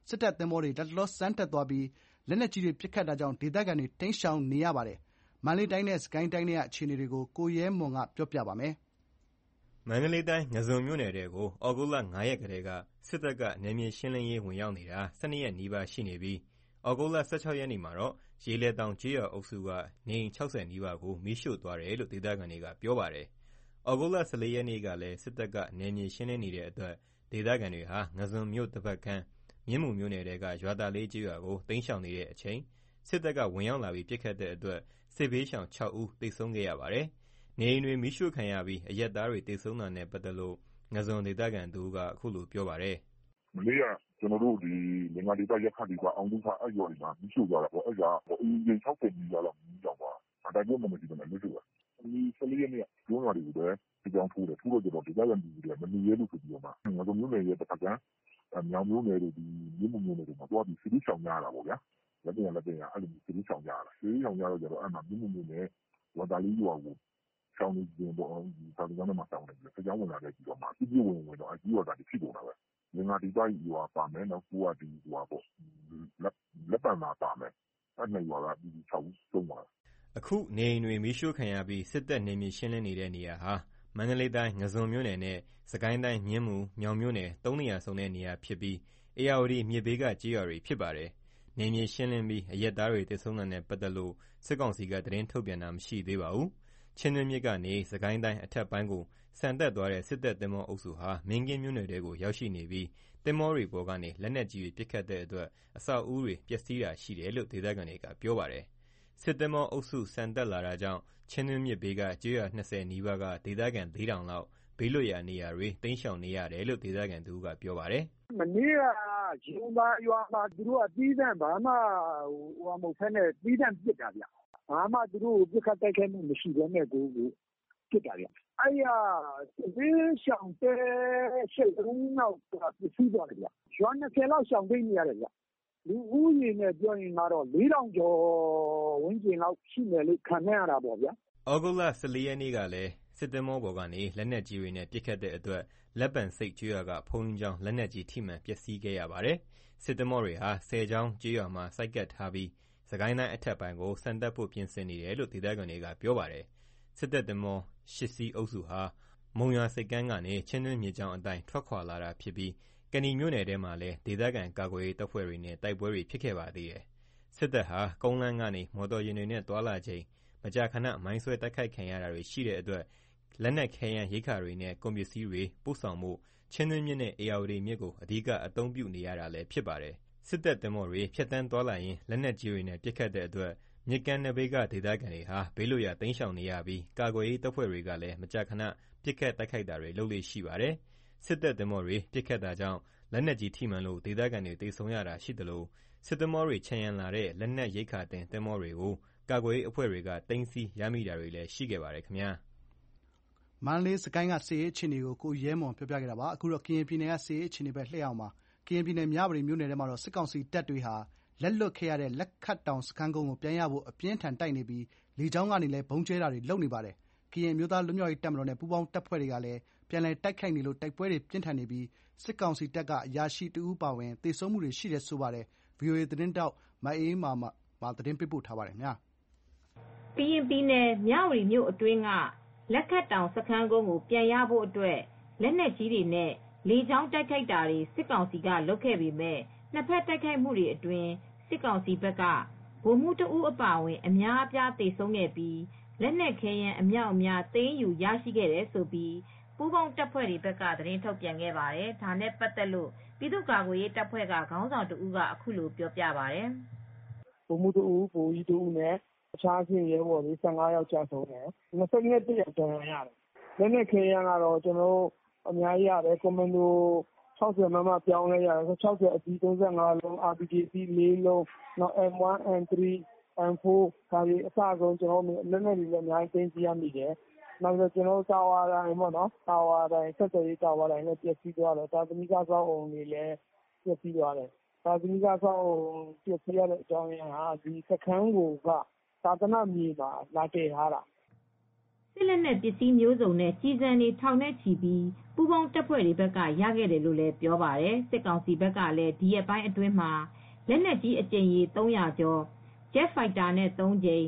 S2: စစ်တပ်သင်္ဘောတွေလတ်တလောစမ်းသပ်သွားပြီးလက်နက်ကြီးတွေပစ်ခတ်တာကြောင့်ဒေသခံတွေတိမ်းရှောင်နေရပါတယ်။မန္တလေးတိုင်းနဲ့စစ်ကိုင်းတိုင်းထဲကအခြေအနေတွေကိုကိုရဲမွန်ကပြောပြပါမယ်
S6: ။မန္တလေးတိုင်းငါးဇွန်မြို့နယ်ထဲကိုဩဂုတ်လ 5 ရက်ကတည်းကစစ်တပ်ကနယ်မြေရှင်းလင်းရေးဝင်ရောက်နေတာ12 ရက်နီးပါးရှိနေပြီးဩဂုတ်လ 16 ရက်နေ့မှာတော့ရေလယ်တောင်ကျေးရွာအုပ်စုကနေအိမ် 60 နီးပါးကိုမီးရှို့သွားတယ်လို့ဒေသခံတွေကပြောပါတယ်။ဩဂုတ်လ 14 ရက်နေ့ကလည်းစစ်တပ်ကနယ်မြေရှင်းလင်းနေတဲ့အတွက်ဒေသခံတွေဟာငါးဇွန်မြို့တပတ်ခန့်မြင်းမူမြို့နယ်ထဲကရွာသာလေးကျေးရွာကိုတိမ်းရှောင်နေတဲ့အချိန်စစ်တပ်ကဝင်ရောက်လာပြီးပစ်ခတ်တဲ့အတွက်စစ်ဘေးရှောင် 6 ဦးသေဆုံးခဲ့ရပါတယ်။နေအိမ်တွေမီးရှို့ခံရပြီးအရပ်သားတွေသေဆုံးတာနဲ့ပတ်သက်လို့ငါးဇွန်ဒေသခံတဦးကအခုလိုပြောပါတယ်
S7: ။“မနေ့ကကျွန်တော်တို့ဒီလင်္ကာဒေသရပ်ခဒေသအောင်သုခအဲ့ရွာတွေမှာမီးရှို့သွားတာပေါ့။အဲ့ဒါအိမ်ခြေ 60 နီးပါးလောက်မီးလောင်သွားတာ။တိုက်ပွဲမရှိဘဲနဲ့မီးရှို့တာ။ဒီ14 ရက်နေ့ကကျွန်းရွာတွေကိုလည်းစစ်ကြောင်းထိုးတယ်။ထိုးတော့ကျတော့ဒေသခံပြည်သူတွေကမနေရဲလို့ဆိုပြီးတော့မှငါးဇွန်မြို့နယ်ရဲ့တစ်ဖက်ကမ်းမြောင်မြို့နယ်တို့ဒီမြင်းမူမြို့နယ်တို့မှာသွားပြီးစစ်ဘေးရှောင်ကြရတာပေါ့ဗျာ။လက်တင်အဲ့လိုစစ်ဘေးရှောင်ကြရတာ။စစ်ဘေးရှောင်ကြတော့ကျတော့အဲ့မှာမြင်းမူမြို့နယ်ရွာသာလေးရွာကိုရှောင်းနေခြင်းပေါ့ဒီစာတင်ကျောင်းထဲမှာရှောင်းနေတယ်စစ်ကြောင်းဝင်လာတဲ့ပြီးတော့မှအပြည့်ဝင်တော့အကြီးရွာသားတွေဖြစ်ကုန်တာပဲလင်္ကာဒေသရွာပါမယ်နောက်ကိုကဒီရွာပေါ့လက်ပံမှာပါမယ်အဲ့နှစ်ရွာကဒီ6ဦးဆုံးသွားတယ်
S6: အခုနေအိမ်တွေမီးရှို့ခံရပြီးစစ်တပ်နေမြေရှင်းလင်းနေတဲ့နေရာဟာမန္တလေးတိုင်းငါးဇွန်မြို့နယ်နဲ့စကိုင်းတိုင်းမြင်းမူမြောင်မြို့နယ်3နေရာစုံတဲ့နေရာဖြစ်ပြီးအေရဝတီမြစ်ဘေးကကျေးရွာတွေဖြစ်ပါတယ်နေမြေရှင်းလင်းပြီးအရက်သားတွေသေဆုံးတာနဲ့ပတ်သက်လို့စစ်ကောင်စီကသတင်းထုတ်ပြန်တာမရှိသေးပါဘူးချင်းတွင်းမြစ်ကနေစကိုင်းတိုင်းအထက်ပိုင်းကိုဆန်တက်သွားတဲ့စစ်တပ်သင်္ဘောအုပ်စုဟာမင်းကင်းမြို့နယ်ထဲကိုရောက်ရှိနေပြီးသင်္ဘောတွေပေါ်ကနေလက်နက်ကြီးတွေပစ်ခတ်တဲ့အတွက်အဆောက်အဦတွေပျက်စီးတာရှိတယ်လို့ဒေသခံတွေကပြောပါတယ်စစ်သင်္ဘောအုပ်စုဆန်တက်လာတာကြောင့်ချင်းတွင်းမြစ်ဘေးကကျေးရွာ20နီးပါးကဒေသခံ4000လောက်ဘေးလွတ်ရာနေရာတွေတိမ်းရှောင်နေရတယ်လို့ဒေသခံသူကပြောပါတယ်
S4: မနေ့ကဂျုံသားရွာမှာသူတို့ကတီးတန့်ဘာမှဟိုမဟုတ်ဖက်နဲ့တီးတန့်ပစ်တာဗျဘာမှသူတို့ပြစ်ခတ်တိုက်ခိုက်မှုမရှိဘဲနဲ့ကိုပစ်တာဗျအဲ့ရသေရှောင်တဲ့ရှေ့တုံးတော့ပစ္စည်းသွားတယ်ဗျရွာ20လောက်ရှောင်သိမ်းနေရတယ်ဗျလူဦးရေနဲ့ပြောရင်တော့4000ကျော်ဝန်းကျင်လောက်ရှိမယ်လို့ခံရတာပေါ့ဗျာ
S6: ။ဩဂုတ်လ14ရက်နေ့ကလည်းစစ်သင်္ဘောပေါ်ကနေလက်နက်ကြီးတွေနဲ့ပစ်ခတ်တဲ့အတွက်လက်ပံစိတ်ကျွော်ကဖုံးကျောင်းလက်နက်ကြီးထိမှန်ပျက်စီးခဲ့ရပါတယ်။စစ်သင်္ဘောတွေဟာဆယ်ချောင်းကျွော်မှာစိုက်ကပ်ထားပြီးစကိုင်းတိုင်းအထက်ပိုင်းကိုဆန်တက်ဖို့ပြင်ဆင်နေတယ်လို့ဒေသခံတွေကပြောပါတယ်။စစ်တပ်သင်္ဘော8 စီးအုပ်စုဟာမုံရွာစိတ်ကမ်းကနေချင်းတွင်းမြစ်ကြောင်းအတိုင်းထွက်ခွာလာတာဖြစ်ပြီးကဏီမြို့နယ်ထဲမှာလည်းဒေသခံကာကွယ်ရေးတပ်ဖွဲ့တွေနဲ့တိုက်ပွဲတွေဖြစ်ခဲ့ပါသေးတယ်။စစ်တပ်ဟာကုန်းလမ်းကနေမော်တော်ယာဉ်တွေနဲ့တွာလာချိန်မကြာခဏမိုင်းဆွဲတိုက်ခိုက်ခံရတာတွေရှိတဲ့အတွက်လက်နက်ခဲယမ်းရိက္ခာတွေနဲ့ကုန်ပစ္စည်းတွေပို့ဆောင်မှုချင်းတွင်းမြစ်နဲ့အေရဝတီမြစ်ကိုအဓိကအသုံးပြုနေရတာလည်းဖြစ်ပါတယ်။စစ်တပ်သင်္ဘောတွေဖြတ်တန်းသွားလာရင်လက်နက်ကြီးတွေနဲ့ပစ်ခတ်တဲ့အတွက်မြစ်ကမ်းနဘေးကဒေသခံတွေဟာဘေးလွတ်ရာတိမ်းရှောင်နေရပြီးကာကွယ်ရေးတပ်ဖွဲ့တွေကလည်းမကြာခဏပစ်ခတ်တိုက်ခိုက်တာတွေလုပ်လေ့ရှိပါတယ်။စစ်တပ်သင်္ဘောတွေပစ်ခတ်တာကြောင့်လက်နက်ကြီးထိမှန်လို့ဒေသခံတွေသေဆုံးရတာရှိသလိုစစ်သင်္ဘောတွေခြံရံလာတဲ့လက်နက်ရိက္ခာတင်သင်္ဘောတွေကိုကာကွယ်ရေးအဖွဲ့တွေကသိမ်းဆည်းရမိတာတွေလည်းရှိခဲ့ပါတယ်ခင်ဗျာ
S2: ။မန္တလေးစကိုင်းကစစ်ရေးအခြေအနေကိုကိုရဲမွန်ပြောပြခဲ့တာပါ။အခုတော့ကရင်ပြည်နယ်ကစစ်ရေးအခြေအနေပဲလှည့်အောင်ပါ။ကရင်ပြည်နယ်မြဝတီမြို့နယ်ထဲမှာတော့စစ်ကောင်စီတပ်တွေဟာလက်လွတ်ခဲ့ရတဲ့လက်ခတ်တောင်စခန်းကုန်းကိုပြန်ရဖို့အပြင်းထန်တိုက်နေပြီးလေကြောင်းကနေလည်းဘုံကျဲတာတွေလုပ်နေပါတယ်။ကရင်အမျိုးသားလွတ်မြောက်ရေးတပ်မတော်နဲ့ပူးပေါင်းတပ်ဖွဲ့တွေကလည်းပြန်လည်တိုက်ခိုက်နေလို့တိုက်ပွဲတွေပြင်းထန်နေပြီးစစ်ကောင်စီတပ်ကအရာရှိတဦးပါဝင်သေဆုံးမှုတွေရှိတယ်ဆိုပါတယ်။ VOA သတင်းတောက်မအေးမာသတင်းပေးပို့ထားပါတယ်။ကရင်
S8: ပြည်နယ်မြဝတီမြို့အတွင်းကလက်ခတ်တောင်စခန်းကုန်းကိုပြန်ရဖို့အတွက်လက်နက်ကြီးတွေနဲ့လေကြောင်းတိုက်ခိုက်တာတွေစစ်ကောင်စီကလုပ်ခဲ့ပေမဲ့နှစ်ဖက်တိုက်ခိုက်မှုတွေအတွင်းစစ်ကောင်စီဘက်ကဗိုလ်မှူးတဦးအပါအဝင်အများအပြားသေဆုံးခဲ့ပြီးလက်နက်ခဲယမ်းအမြောက်အများသိမ်းယူရရှိခဲ့တယ်လို့ပူးပေါင်းတပ်ဖွဲ့တွေဘက်ကသတင်းထုတ်ပြန်ခဲ့ပါတယ်။ဒါနဲ့ပတ်သက်လို့ပြည်သူ့ကာကွယ်ရေးတပ်ဖွဲ့ကခေါင်းဆောင်တဦးကအခုလိုပြောပြပါတယ်
S4: ။ဗိုလ်မှူးတဦးဗိုလ်ကြီးတဦးနဲ့အခြားချင်းရဲဘော်တွေ15ယောက်ကြာဆုံးတယ်။22ယောက်ဒဏ်ရာရတယ်။လက်နက်ခဲယမ်းကတော့ကျွန်တော်တို့အများကြီးရတယ်ကွန်မန်ဒို60 မမပြောင်းလဲရတယ်60အကြီး35လုံး RPG အကြီး4လုံးနောက် M1 M3 M4 ဒါတွေအစဆုံးကျွန်တော်တို့လက်နက်တွေလည်းအများကြီးသိမ်းကြည့်ရမိတယ်နောက်တော့ကျွန်တော်တာဝါတိုင်းပေါ့နော်တာဝါတိုင်းဆက်သွယ်ရေးတာဝါတိုင်းလည်းပျက်စီးသွားတယ်တာသမီကစောက်အုံတွေလည်းပျက်စီးသွားတယ်တာသမီကစောက်အုံပျက်စီးရတဲ့အကြောင်းရင်းဟာဒီစခန်းကိုကသာသနာမြေမှာလာတည်ထားတာ
S8: စစ်လက်နက်ပစ္စည်းမျိုးစုံနဲ့ကျည်ဆံတွေထောင်နဲ့ချီပြီးပူးပေါင်းတပ်ဖွဲ့တွေဘက်ကရခဲ့တယ်လို့လည်းပြောပါတယ်။စစ်ကောင်စီဘက်ကလည်းဒီရက်ပိုင်းအတွင်းမှာလက်နက်ကြီးအကြိမ်ရေ300ကျော် Jet Fighter နဲ့3ကြိမ်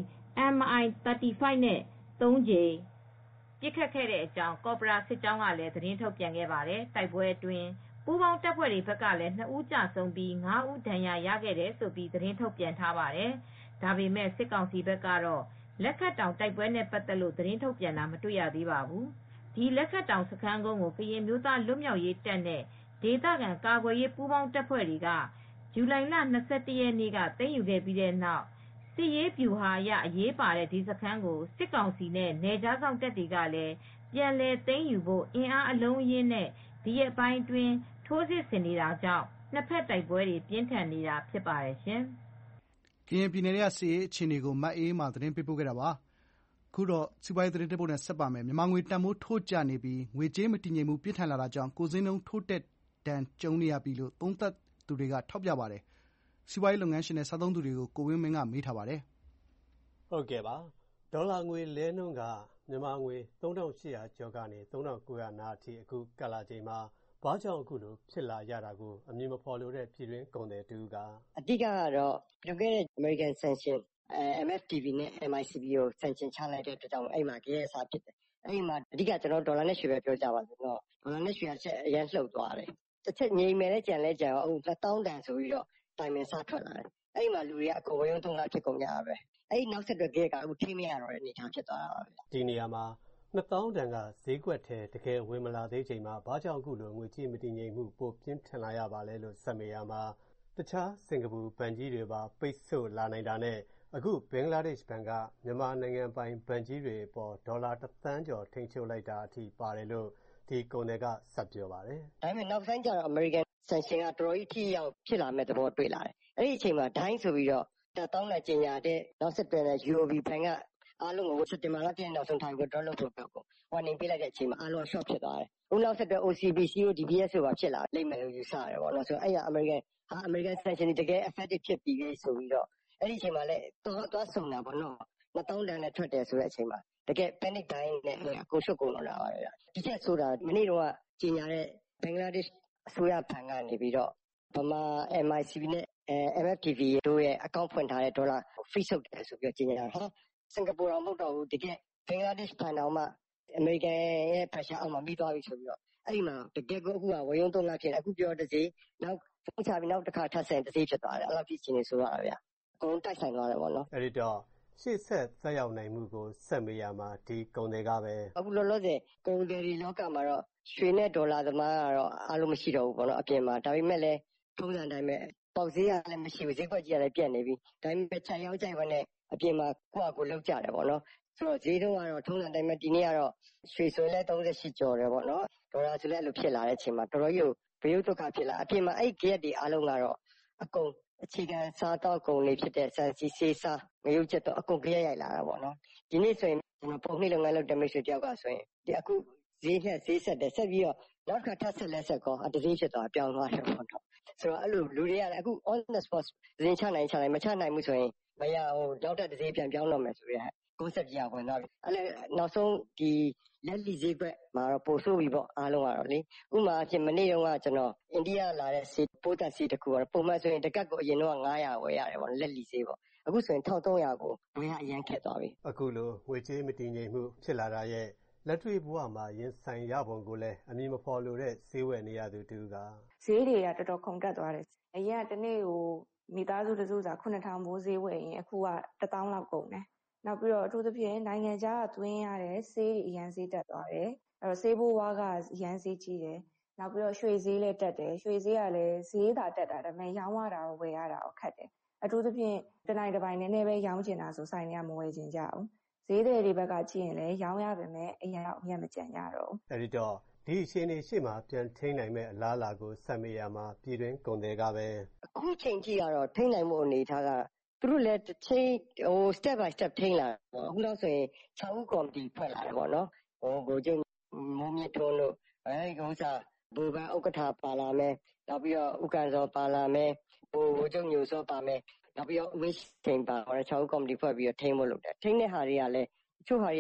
S8: Mi-35 နဲ့3ကြိမ်ပစ်ခတ်ခဲ့တဲ့အကြောင်းကော်ပိုရာစစ်ကြောင်းကလည်းသတင်းထုတ်ပြန်ခဲ့ပါတယ်။တိုက်ပွဲအတွင်းပူးပေါင်းတပ်ဖွဲ့တွေဘက်ကလည်း2ဦးကျဆုံးပြီး5ဦးဒဏ်ရာရခဲ့တယ်လို့သတင်းထုတ်ပြန်ထားပါတယ်။ဒါပေမဲ့စစ်ကောင်စီဘက်ကတော့လက်ခတ်တောင်တိုက်ပွဲနဲ့ပတ်သက်လို့သတင်းထုတ်ပြန်တာမတွေ့ရသေးပါဘူး။ဒီလက်ခတ်တောင်စခန်းကုန်းကိုကရင်မျိုးသားလွတ်မြောက်ရေးတပ်နဲ့ဒေသခံကာကွယ်ရေးပူးပေါင်းတပ်ဖွဲ့တွေကဇူလိုင်လ21ရက်နေ့ကသိမ်းယူခဲ့ပြီးတဲ့နောက်စစ်ရေးဗျူဟာအရအရေးပါတဲ့ဒီစခန်းကိုစစ်ကောင်စီနဲ့နယ်ခြားစောင့်တပ်တွေကလည်းပြန်လည်သိမ်းယူဖို့အင်အားအလုံးအရင်းနဲ့ဒီရက်ပိုင်းအတွင်းထိုးစစ်ဆင်နေတာကြောင့်နှစ်ဖက်တိုက်ပွဲတွေပြင်းထန်နေတာဖြစ်ပါတယ်ရှင်
S2: ။ကရင်ပြည်နယ်ထဲကစစ်ရေးအခြေအနေကိုမအေးအေးမာသတင်းပေးပို့ခဲ့တာပါ။အခုတော့စီးပွားရေးသတင်းတစ်ပုဒ်နဲ့ဆက်ပါမယ်။မြန်မာငွေတန်ဖိုးထိုးကျနေပြီးငွေကြေးမတည်ငြိမ်မှုပြင်းထန်လာတာကြောင့်ကိုယ်ဈေးနှုန်းထိုးတက်ဒဏ်ကြုံနေရပြီလို့သုံးသပ်သူတွေကထောက်ပြပါတယ်။စီးပွားရေးလုပ်ငန်းရှင်နဲ့စားသုံးသူတွေကိုကိုဝင်းမင်းကမေးထားပါတယ်
S9: ။ဟုတ်ကဲ့ပါ။ဒေါ်လာငွေလဲနှုန်းကမြန်မာငွေ3800ကျော်ကနေ3900နားအထိအခုကပ်လာချိန်မှာဘာကြောင့်အခုလိုဖြစ်လာရတာကိုအမည်မဖော်လိုတဲ့ပြည်တွင်းကုန်သည်တူကအ
S10: ဓိကကတော့ပြုခဲ့တဲ့ American Sanction MFTB နဲ့ MICB ကို sanction ချလိုက်တဲ့အတွက်ကြောင့်အဲ့မှာကြည့်ရစားဖြစ်တယ်။အဲ့မှာအဓိကကျွန်တော်ဒေါ်လာနဲ့ရွှေပဲပြောကြပါဆိုတော့ဒေါ်လာနဲ့ရွှေအချက်အရင်လှုပ်သွားတယ်။တစ်ချက်ငြိမ်မယ်လဲကြံအခု2000တန်ဆိုပြီးတော့တိုင်ပင်စထွက်လာတယ်။အဲ့မှာလူတွေကအကုန်ဝရုံသုံးလာဖြစ်ကုန်ကြတာပဲ။အဲ့နောက်ဆက်တွဲကြကအခုထိမရတော့တဲ့အနေအထားဖြစ်သွားတာပါဗျ
S9: ။ဒီနေရာမှာ2000တန်ကဈေးကွက်ထဲတကယ်ဝင်မလာသေးချိန်မှာဘာကြောင့်အခုလိုငွေကြေးမတည်ငြိမ်မှုပိုပြင်းထန်လာရပါလဲလို့ဆက်မေးရမှာတခြားစင်ကာပူဘဏ်ကြီးတွေပါပိတ်ဆို့လာနိုင်တာနဲ့အခုဘင်္ဂလားဒေ့ရှ်ဘဏ်ကမြန်မာနိုင်ငံပိုင်ဘဏ်ကြီးတွေပေါ်ဒေါ်လာ1သန်းကျော်ထိန်းချုပ်လိုက်တာအထိပါတယ်လို့ဒီကုန်တွေကဆက်ပြောပါတယ်
S10: ။ဒါပေမဲ့နောက်ပိုင်းကျတော့ American Sanction ကတော်တော်ကြီးထိရောက်ဖြစ်လာမဲ့သဘောတွေ့လာတယ်။အဲ့ဒီအချိန်မှာဒိုင်းဆိုပြီးတော့1000နဲ့ကျင်ညာတဲ့နောက်ဆက်တွဲတဲ့ UOB ဘဏ်ကအားလုံးကိုစက်တင်ဘာလပြည့်နောက်ဆုံးထားပြီးတော့လုပ်ဖို့ပြောကို warning ပေးလိုက်တဲ့အချိန်မှာအားလုံး short ဖြစ်သွားတယ်။အခုနောက်ဆက်တွဲ OCBC ကို DBS ဆိုတာဖြစ်လာလိမ့်မယ်လို့ယူဆရတယ်ပေါ့နော်။ဆိုတော့အဲ့ရ American Sanction တကယ် effective ဖြစ်ပြီးဆိုပြီးတော့အဲ့ဒီအချိန်မှာလည်းသွားဆုံတာပေါ့နော်။2000တန်နဲ့ထွက်တယ်ဆိုတဲ့အချိန်မှာတကယ် panic buying နဲ့ကိုရှုပ်ကုန်တော့တာပါဗျ။ဒီချက်ဆိုတာမနေ့တော့ကြီးညာတဲ့ဘင်္ဂလားဒေ့ရှ်အစိုးရဘဏ်ကနေပြီးတော့ဗမာ MICB နဲ့ MFTV တို့ရဲ့အကောင့်ဖွင့်ထားတဲ့ဒေါ်လာ free ဆုပ်တယ်ဆိုပြီးတော့ကြီးညာတာ။စင်ကာပူတော့မဟုတ်တော့ဘူးတကယ်ဘင်္ဂလားဒေ့ရှ်ဘဏ်တော်မှအမေရိကန်ရဲ့ pressure အောက်မှာပြီးသွားပြီဆိုပြီးတော့အဲ့ဒီမှာတကယ်ကိုအခုကဝရုံသုံးလာဖြစ်အခုပြောတစ်စီနောက်ဖုန်းချပြီးနောက်တစ်ခါထပ်ဆင်တစ်စီဖြစ်သွားတယ်အဲ့လိုဖြစ်ချင်းနေဆိုရတာဗျအကုန်တိုက်ဆိုင်သွားတယ်ပေါ့နော်
S9: အဲ့ဒီတော့ရှေ့ဆက်သက်ရောက်နိုင်မှုကိုဆက်မေးရမှာဒီကုန်တွေကပဲ
S10: အခုလောလောဆယ်ကုန်တွေလောကမှာတော့ရွှေနဲ့ဒေါ်လာသမားကတော့အားလုံးမရှိတော့ဘူးပေါ့နော်အပြင်မှာဒါပေမဲ့လည်းထုံးစံတိုင်းပဲပေါက်ဈေးကလည်းမရှိဘူးဈေးကွက်ကြီးကလည်းပြတ်နေပြီဒါပေမဲ့ချက်ရောက်ကြိုက်ပါနဲ့အပြင်မှာကိုလောက်ကြတယ်ပေါ့နော်ဆိုတော့ဈေးတုံးကတော့ထုံးစံတိုင်းပဲဒီနေ့ကတော့ရွှေဆိုလဲ38ကျော်တယ်ပေါ့နော်ဒေါ်လာဆိုလဲအဲ့လိုဖြစ်လာတဲ့အချိန်မှာတော်တော်ကြီးဘယုတ်ဒုက္ခဖြစ်လာအပြင်မှာအဲ့ကြက်တွေအားလုံးကတော့အကုန်အခြေခံစားတော့ကုန်တွေဖြစ်တဲ့ဆန်စီစေးစားငရုတ်ချက်တော့အကုန်ကြက်ရိုက်လာတာပေါ့နော်ဒီနေ့ဆိုရင်ကျွန်တော်ပုံနှိပ်လုပ်ငန်းလုပ်တဲ့မိတ်ဆွေတယောက်ကဆိုရင်ဒီအခုဈေးနဲ့ဈေးဆက်တယ်ဆက်ပြီးတော့နောက်တစ်ခါထပ်ဆက်လဲဆက်ကောတဈေးဖြစ်သွားပြောင်းသွားတယ်ပေါ့နော်ဆိုတော့အဲ့လိုလူတွေကလည်းအခု on the spot ဈေးချနိုင်မချနိုင်ဘူးဆိုရင်မရနောက်တဲ့ဈေးပြန်ပြောင်းတော့မယ်ဆိုရင်concept ကြီးဝင်သွားပြီအဲ့လေနောက်ဆုံးဒီလက်လီဈေးကွက်မှာတော့ပို့ဆိုးပြီပေါ့အားလုံးကတော့လေဥမာအဖြစ်မနေ့တုန်းကကျွန်တော်အိန္ဒိယလာတဲ့စီပိုးသက်စီတခုကတော့ပုံမှန်ဆိုရင်တကက်ကိုအရင်တော့900ဝယ်ရတယ်ပေါ့လက်လီဈေးပေါ့အခုဆိုရင်1300ကိုဝယ်ရအရင်ခက်သွားပြီ
S9: အခုလိုငွေကြေးမတည်ငြိမ်မှုဖြစ်လာတာရဲ့လက်တွေ့ဘဝမှာရင်ဆိုင်ရပုံကိုလည်းအမည်မဖော်လိုတဲ့ဈေးဝယ်နေရသူတူက
S11: ဈေးတွေကတော်တော်ခုန်တက်သွားတယ်အရင်ကတနေ့ကိုမိသားစုတစုစာ9000ဘိုးဈေးဝယ်ရင်အခုက1000လောက်ကုန်တယ်နောက်ပြီးတော့အထူးသဖြင့်နိုင်ငံခြားကသွင်းရတဲ့ဆေးတွေအရန်ဈေးတက်သွားတယ်အဲ့တော့ဆေးဘိုးဝါးကအရန်ဈေးကြီးတယ်နောက်ပြီးတော့ရွှေဈေးလည်းတက်တယ်ရွှေဈေးကလည်းဈေးသာတက်တာဒါပေမဲ့ရောင်းရတာရောဝယ်ရတာရောခက်တယ်အထူးသဖြင့်တနိုင်တစ်ပိုင်းနည်းနည်းပဲရောင်းချင်တာဆိုဆိုင်တွေကမဝယ်ချင်ကြဘူးဈေးတွေဘက်ကကြည့်ရင်လည်းရောင်းရပါမယ်အရင်တော့အမြတ်မကျန်ကြတော့ဘူး
S9: အဲ့ဒီတော့ဒီအချိန်ရှေ့မှာပြန်ထိန်းနိုင်မဲ့အလားအလာကိုဆက်မေးရမှာပြည်တွင်းကုန်တွေကပဲ
S10: အခုချိန်ကြီးကတော့ထိန်းနိုင်မှုအနေထားကသူတို့လည်းတစ်ချိန်step by step ထိန်းလာပေါ့အခုတော့ဆိုရင်6ဦးကော်မတီဖွဲ့လာတယ်ပေါ့နော်ကိုကျုံမိုးမြင့်ထွန်းတို့အဲဒီဥစ္စာဘူပန်ဥက္ကဋ္ဌပါလာမယ်နောက်ပြီးတော့ဥက္ကန်စောပါလာမယ်ကိုကျုံညိုစောပါမယ်နောက်ပြီးတော့ဝင်းချိန်ပါ6ဦးကော်မတီဖွဲ့ပြီးတော့ထိန်းဖို့လုပ်တယ်ထိန်းတဲ့ဟာတွေကလည်းတချို့ဟာတွေက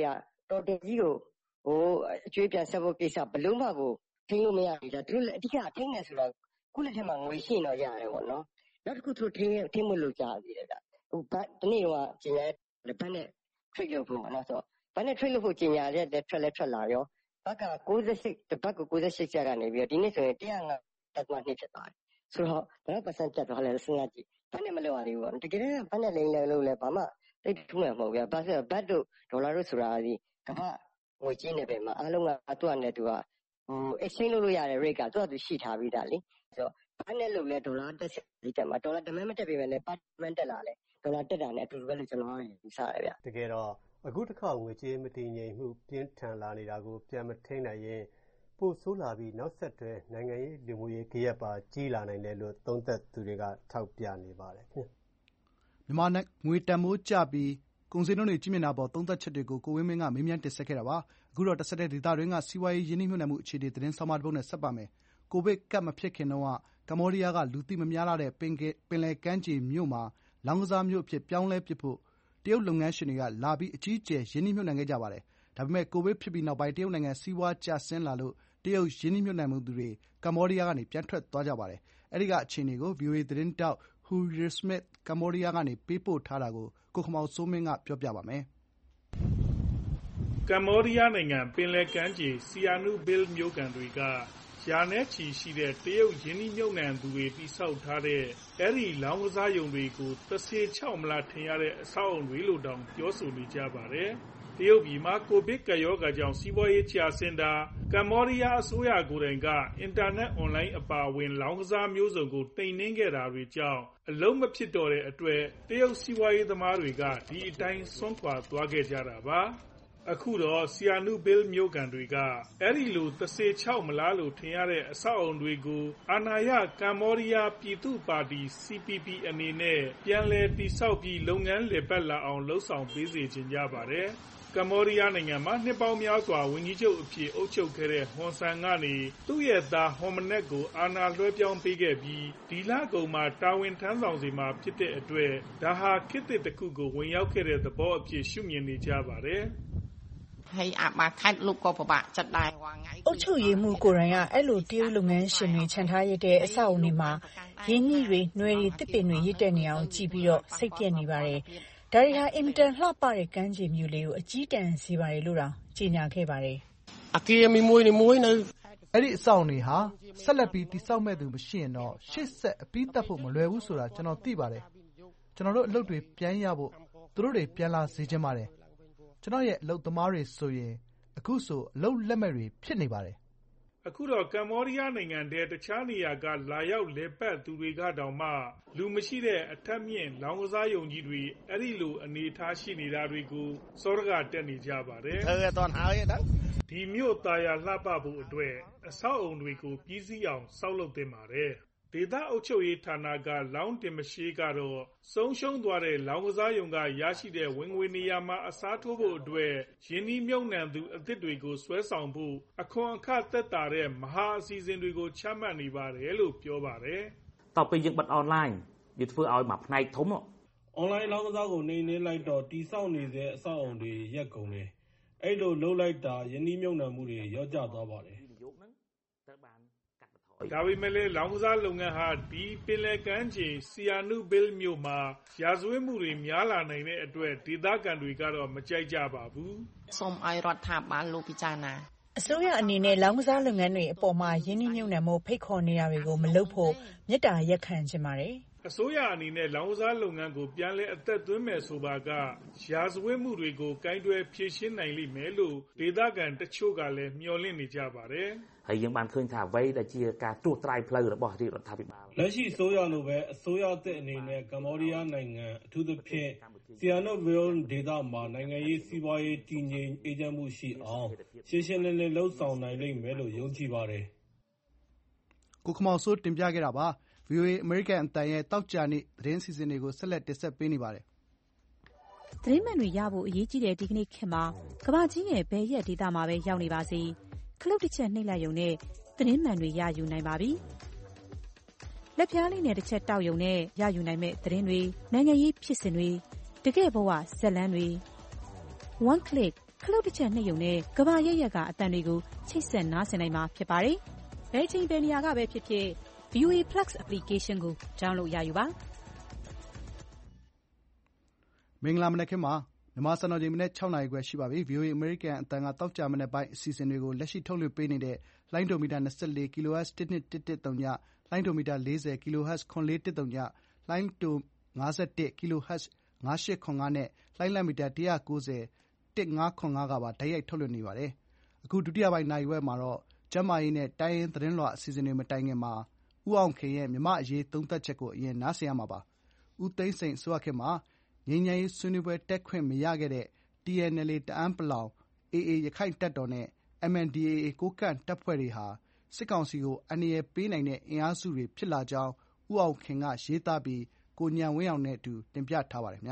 S10: တော်တော်ကြီးကိုအကျွေးပြန်ဆက်ဖို့ကိစ္စဘလို့မှကိုထိန်းလို့မရဘူး။သူတို့လည်းအဓိကထိန်းတယ်ဆိုတော့ခုလက်ထက်မှာငွေရှိရင်တော့ရတယ်ပေါ့နော်။နောက်တစ်ခုသူထိန်းမှုလုပ်ကြသေးတယ်ဗျ။ဒီနေ့တော့ကျင်ရတဲ့ဘတ်နဲ့ trade လုပ်ဖို့ပေါ့နော်ဆိုတော့ဘတ်နဲ့ trade လုပ်ဖို့ကျင်ညာတဲ့ထွက်လာရောဘတ်က68တပတ်ကို68ကျပ်ကနေပြီးတော့ဒီနေ့ဆိုရင်105.2ဖြစ်သွားတယ်။ဆိုတော့ဘယ်% ကျပ်သွားလဲစဉ်းစားကြည့်။ဘတ်နဲ့မလုပ်ရသေးဘူးပေါ့။တကယ်တမ်းဘတ်နဲ့လိမ်လည်လို့လည်းဘာမှတိတ်ထူးမှာမဟုတ်ဘူးဗျ။ဘာလို့လဲဘတ်တို့ဒေါ်လာတို့ဆိုတာဒီကမ္ဘာငွေကြေးနယ်ပယ်မှာအားလုံးကသူ့အနေနဲ့သူကexchange လုပ်လို့ရတဲ့ rate ကသူရှိထားပြီးသားလေဆိုတော့ဘတ်နဲ့လုပ်လဲဒေါ်လာတက်စီတက်မှာဒေါ်လာတမန်မတက်ပေမဲ့လည်းပတ်မန်တက်လာလဲဒေါ်လာတက်တာနဲ့အတူတူပဲလို့ကျွန်တော်ယူဆရတယ်ဗျ
S9: တကယ်တော့အခုတစ်ခါငွေကြေးမတည်ငြိမ်မှုပြင်းထန်လာနေတာကိုပြန်မထိန်းနိုင်ရင်ပိုဆိုးလာပြီးနောက်ဆက်တွဲနိုင်ငံရေးလူမှုရေးကြရက်ပါကြီးလာနိုင်တယ်လို့သုံးသပ်သူတွေကထောက်ပြနေပါတယ်
S2: မြန်မာငွေတန်မိုးကျပြီးကုန်စည်နှုန်းတွေကြီးမြင့်တာပေါ်သုံးသပ်ချက်တွေကိုကိုဝင်းမင်းကမေးမြန်းတင်ဆက်ခဲ့တာပါ။အခုတော့တဆက်တည်းဒေသတွင်းကစီးပွားရေးရင်းနှီးမြှုပ်နှံမှုအခြေအနေသတင်းဆောင်းပါးတစ်ပုဒ်နဲ့ဆက်ပါမယ်။ကိုဗစ်ကပ်မဖြစ်ခင်တုန်းကကမ္ဘောဒီးယားကလူသိမများလှတဲ့ပင်လယ်ကမ်းခြေမြို့မှာလောင်းကစားမြို့အဖြစ်ပြောင်းလဲပစ်ဖို့တရုတ်လုပ်ငန်းရှင်တွေကလာပြီးအကြီးအကျယ်ရင်းနှီးမြှုပ်နှံခဲ့ကြပါတယ်။ဒါပေမဲ့ကိုဗစ်ဖြစ်ပြီးနောက်ပိုင်းတရုတ်နိုင်ငံစီးပွားကျဆင်းလာလို့တရုတ်ရင်းနှီးမြှုပ်နှံသူတွေကမ္ဘောဒီးယားကနေပြန်ထွက်သွားကြပါတယ်။အဲဒီကအခြေအနေကို VOA သတင်းထောက် Hugh Smith ကမ္ဘောဒီးယားကနေပေးပို့ထားတာကိုကိုခင်မောင်စိုးမင်းကပြောပြပါမယ်
S12: ။ကမ္ဘောဒီးယားနိုင်ငံပင်လယ်ကမ်းခြေ Sihanoukville မြို့ကန်တွေကရာနဲ့ချီရှိတဲ့တရုတ်ရင်းနှီးမြှုပ်နှံသူတွေတည်ဆောက်ထားတဲ့အဲဒီလောင်းကစားရုံတွေကိုတဆေချောက်မလားထင်ရတဲ့အဆောက်အုံတွေလို့တောင်ပြောဆိုနေကြပါတယ်။တရုတ်ပြည်မှာကိုဗစ်ကပ်ရောဂါကြောင့်စီးပွားရေးကျဆင်းတာကမ္ဘောဒီးယားအစိုးရကိုယ်တိုင်ကအင်တာနက်အွန်လိုင်းအပါအဝင်လောင်းကစားမျိုးစုံကိုနှိမ်နင်းခဲ့တာတွေကြောင့်အလုပ်မဖြစ်တော့တဲ့အတွက်တရုတ်စီးပွားရေးသမားတွေကဒီအတိုင်းစွန့်ခွာသွားခဲ့ကြတာပါ။အခုတော့ Sihanoukville မြို့ကန်တွေကအဲဒီလိုတဆေချောက်မလားလို့ထင်ရတဲ့အဆောက်အုံတွေကိုအာဏာရကမ္ဘောဒီးယားပြည်သူ့ပါတီ CPP အနေနဲ့ပြန်လည်တည်ဆောက်ပြီးလုပ်ငန်းလည်ပတ်လာအောင်လုပ်ဆောင်ပေးစေချင်ကြပါတယ်။ကမ္ဘောဒီးယားနိုင်ငံမှာနှစ်ပေါင်းများစွာဝန်ကြီးချုပ်အဖြစ်အုပ်ချုပ်ခဲ့တဲ့ဟွန်ဆန်ကနေသူ့ရဲ့သားဟွန်မနက်ကိုအာဏာလွှဲပြောင်းပေးခဲ့ပြီးဒီလကုန်မှာတာဝန်ထမ်းဆောင်စေမှာဖြစ်တဲ့အတွက်ဒါဟာခေတ်သစ်တစ်ခုကိုဝင်ရောက်ခဲ့တဲ့သဘောအဖြစ်ရှုမြင်နေကြပါတယ်။
S13: အုပ်ချုပ်ရေးမှူးကိုယ်တိုင်ကအဲ့လိုတရုတ်လုပ်ငန်းရှင်တွေခြံထားရတဲ့အဆောက်အအုံတွေမှာရင်းနှီးတွေနွယ်တွေတစ်ပင်တွေရစ်တဲ့နေအောင်ကြည့်ပြီးတော့စိတ်ပြက်နေပါတယ်။ဒါတွေဟာအင်မတန်လှပတဲ့ကမ်းခြေမြို့လေးကိုအကြီးတန်းစေပါတယ်လို့တောင်ကြေညာခဲ့ပါတယ်
S2: ။အဲ့ဒီအဆောက်အုံတွေဟာဆက်လက်ပြီးတည်ဆောက်မဲ့သူမရှိရင်တော့ရှေ့ဆက်အပြီးသတ်ဖို့မလွယ်ဘူးဆိုတာကျွန်တော်သိပါတယ်။ကျွန်တော်တို့အလုပ်တွေပြန်ရဖို့သူတို့တွေပြန်လာစေချင်ပါတယ်။ကျွန်တော်ရဲ့အလုပ်သမားတွေဆိုရင်အခုဆိုအလုပ်လက်မဲ့တွေဖြစ်နေပါတယ်
S12: ။အခုတော့ကမ္ဘောဒီးယားနိုင်ငံထဲတခြားနေရာကလာရောက်လည်ပတ်သူတွေကတောင်မှလူမရှိတဲ့အထက်မြင့်လောင်းကစားရုံကြီးတွေအဲဒီလိုအနေအထားရှိနေတာတွေကိုစောရကတက်နေကြပါတယ်။ဒီမြို့သားရလှပဖို့အတွက်အဆောက်အုံတွေကိုပြည်စည်းအောင်ဆောက်လုပ်သင့်ပါတယ်။ဒေသအုပ်ချုပ်ရေးဌာနကလောင်းတင်မရှိကတော့ဆုံးရှုံးသွားတဲ့လောင်းကစားရုံကရရှိတဲ့ဝင်ငွေနေရာမှာအစားထိုးဖို့အတွက်ရင်းနှီးမြှုပ်နှံသူအသစ်တွေကိုဆွဲဆောင်ဖို့အခွန်အခသက်သာတဲ့မဟာအစီအစဉ်တွေကိုချမှတ်နေပါတယ်လို့ပြောပါတယ်
S14: ။တော့ពេលយើងបិទអនឡាញវាធ្វើឲ្យមួយផ្នែកធំ
S15: អនឡាញလောင်းကစားကိုနှိမ်နင်းလိုက်တော့တိစောက်နေတဲ့အဆောက်အုံတွေရက်ကုန်တယ်။အဲ့လိုလှုပ်လိုက်တာရင်းနှီးမြှုပ်နှံမှုတွေရောကျသွားပါတယ်။
S12: ဒါပေမဲ့လည်းလောင်းကစားလုပ်ငန်းဟာဒီပင်လယ်ကမ်းခြေ Sihanoukville မြို့မှာရာဇဝတ်မှုတွေများလာနိုင်တဲ့အတွက်ဒေသခံတွေကတော့မကြိုက်ကြပါဘူး
S13: ။សូមឲ្យរដ្ឋាភិបាលលោកពិចារណាအစိုးရအနေနဲ့လောင်းကစားလုပ်ငန်းတွေအပေါ်မှာရင်းနှီးမြှုပ်နှံမှုဖိတ်ခေါ်နေတာတွေကိုမလုပ်ဖို့မေတ္တာရပ်ခံချင်ပါတယ်
S12: ။အစိုးရအနေနဲ့လောင်းကစားလုပ်ငန်းကိုပြန်လည်အသက်သွင်းမယ်ဆိုပါကရာဇဝတ်မှုတွေကိုကိုင်တွယ်ဖြေရှင်းနိုင်လိမ့်မယ်လို့ဒေသခံတချို့ကလည်းမျှော်လင့်နေကြပါတယ်။
S14: ហើយយើងបានឃើញថាអ្វីដែលជាការត្រួសត្រាយផ្លូវរបស់រាជរដ្ឋាភិបាល
S15: လက်ရှိအစိုးရလိုပဲအစိုးရသစ်အနေနဲ့ကမ္ဘောဒီးယားနိုင်ငံအထူးသဖြင့် Sihanoukville ဒေသမှာနိုင်ငံရေးစီးပွားရေးတည်ငြိမ်အေးချမ်းမှုရှိအောင်ရှင်းရှင်းလင်းလင်းလှုပ်ဆောင်နိုင်လိမ့်မယ်လို့ယုံကြည်ပါတယ်
S2: ။ကိုခမောင်စိုးတင်ပြခဲ့တာပါ။ VOA အမေရိကန်အသံရဲ့တောက်ကြနေ့သတင်းစီစဉ်တွေကိုဆက်လက်တင်ဆက်ပေးနေပါတယ်
S16: ။သတင်းမှန်တွေရဖို့အရေးကြီးတဲ့ဒီကနေ့ခေတ်မှာကမ္ဘာကြီးရဲ့ဘယ်ရက်ဒေသမှာပဲရောက်နေပါစေခလုတ်တစ်ချက်နှိပ်လိုက်ရုံနဲ့သတင်းမှန်တွေရယူနိုင်ပါပြီ။လက်ဖျားလေးနဲ့တစ်ချက်တောက်ရုံနဲ့ရယူနိုင်မဲ့သတင်းတွေနိုင်ငံရေးဖြစ်စဉ်တွေတကယ့်ဘဝဇာတ်လမ်းတွေ one click ခလုတ်တစ်ချက်နှိပ်ရုံနဲ့ကမ္ဘာရဲ့ကအသံတွေကိုချိတ်ဆက်နားဆင်နိုင်မှာဖြစ်ပါတယ်။ဘယ်ချိန်ဘယ်နေရာကပဲဖြစ်ဖြစ် VOA Plus application ကို download ရယူပါ။
S2: မင်္ဂလာမနက်ခင်းပါမြန်မာစံတော်ချိန်မနက်6:00 နာရီခွဲရှိပါပြီ။ VOA အမေရိကန်အသံကသောကြာမနက်ပိုင်းအစီအစဉ်တွေကိုလက်ရှိထုတ်လွှင့်ပေးနေတဲ့လိုင်းဒိုမီတာ24 kHz 12110 လိုင်းဒိုမီတာ40 kHz 9410 လိုင်းဒို51 kHz 5805နဲ့လိုင်းလံမီတာ190 1505ကပါတိုက်ရိုက်ထုတ်လွှင့်နေပါတယ်။အခုဒုတိယပိုင်းနာရီဝက်မှာတော့ကျန်းမာရေးနဲ့တိုင်းရင်းသတင်းလွှာအစီအစဉ်တွေမတိုင်ခင်မှာဦးအောင်ခင်ရဲ့မြန်မာ့အရေးသုံးသပ်ချက်ကိုအရင်နားဆင်ရမှာပါ။ဦးသိန်းစိန်အစိုးရခေတ်မှာငြိမ်းချမ်းရေးဆွေးနွေးပွဲတက်ခွင့်မရခဲ့တဲ့ TNLA တအာင်းပလောင်၊ AA ရက္ခိုင့်တပ်တော်နဲ့ MNDAA ကိုးကန့်တပ်ဖွဲ့တွေဟာစစ်ကောင်စီကိုအန္တရာယ်ပေးနိုင်တဲ့အင်အားစုတွေဖြစ်လာကြောင်းဦးအောင်ခင်ကရေးသားပြီးကိုဉာဏ်ဝင်းအောင်နဲ့အတူတင်ပြထားပါတယ်။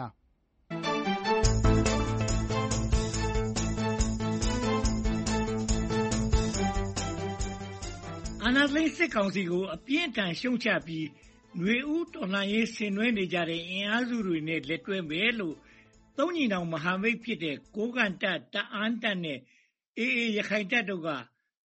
S17: အာဏာသိမ်းစစ်ကောင်စီကိုအပြင်းအထန်ရှုံချပြီးနွေဦးတော်လှန်ရေးဆင်နွှဲနေကြတဲ့အင်အားစုတွေနဲ့လက်တွဲမယ်လို့သုံးညီနောင်မဟာမိတ်ဖြစ်တဲ့ကိုးကန့်တပ်တအာင်းတပ်နဲ့ AA ရခိုင်တပ်တို့က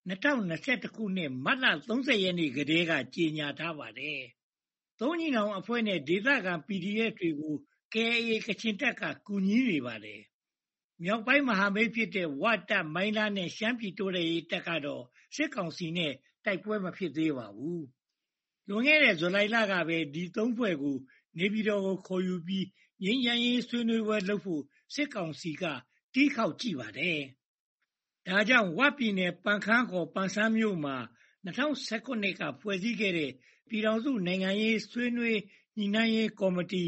S17: 2021ခုနှစ်မတ်လ30ရက်နေ့ကတည်းကကြေညာထားပါတယ်။သုံးညီနောင်အဖွဲ့နဲ့ဒေသခံ PDF တွေကို KIA ကချင်တပ်ကကူညီနေပါတယ်။မြောက်ပိုင်းမဟာမိတ်ဖြစ်တဲ့ဝတပ်မိုင်းလားနဲ့ရှမ်းပြည်တိုးတက်ရေးတပ်ကတော့စစ်ကောင်စီနဲ့တိုက်ပွဲမဖြစ်သေးပါဘူး။လွန်ခဲ့တဲ့ဇူလိုင်လကပဲဒီသုံးဖွဲ့ကိုနေပြည်တော်ကိုခေါ်ယူပြီးငြိမ်းချမ်းရေးဆွေးနွေးပွဲလုပ်ဖို့စစ်ကောင်စီကတီးခေါက်ကြည့်ပါတယ်။ဒါကြောင့်ဝပြည်နယ်ပန်ခမ်းခေါ်ပန်ဆန်းမြို့မှာ2019ကဖွဲ့စည်းခဲ့တဲ့ပြည်ထောင်စုနိုင်ငံရေးဆွေးနွေးညှိနှိုင်းရေးကော်မတီ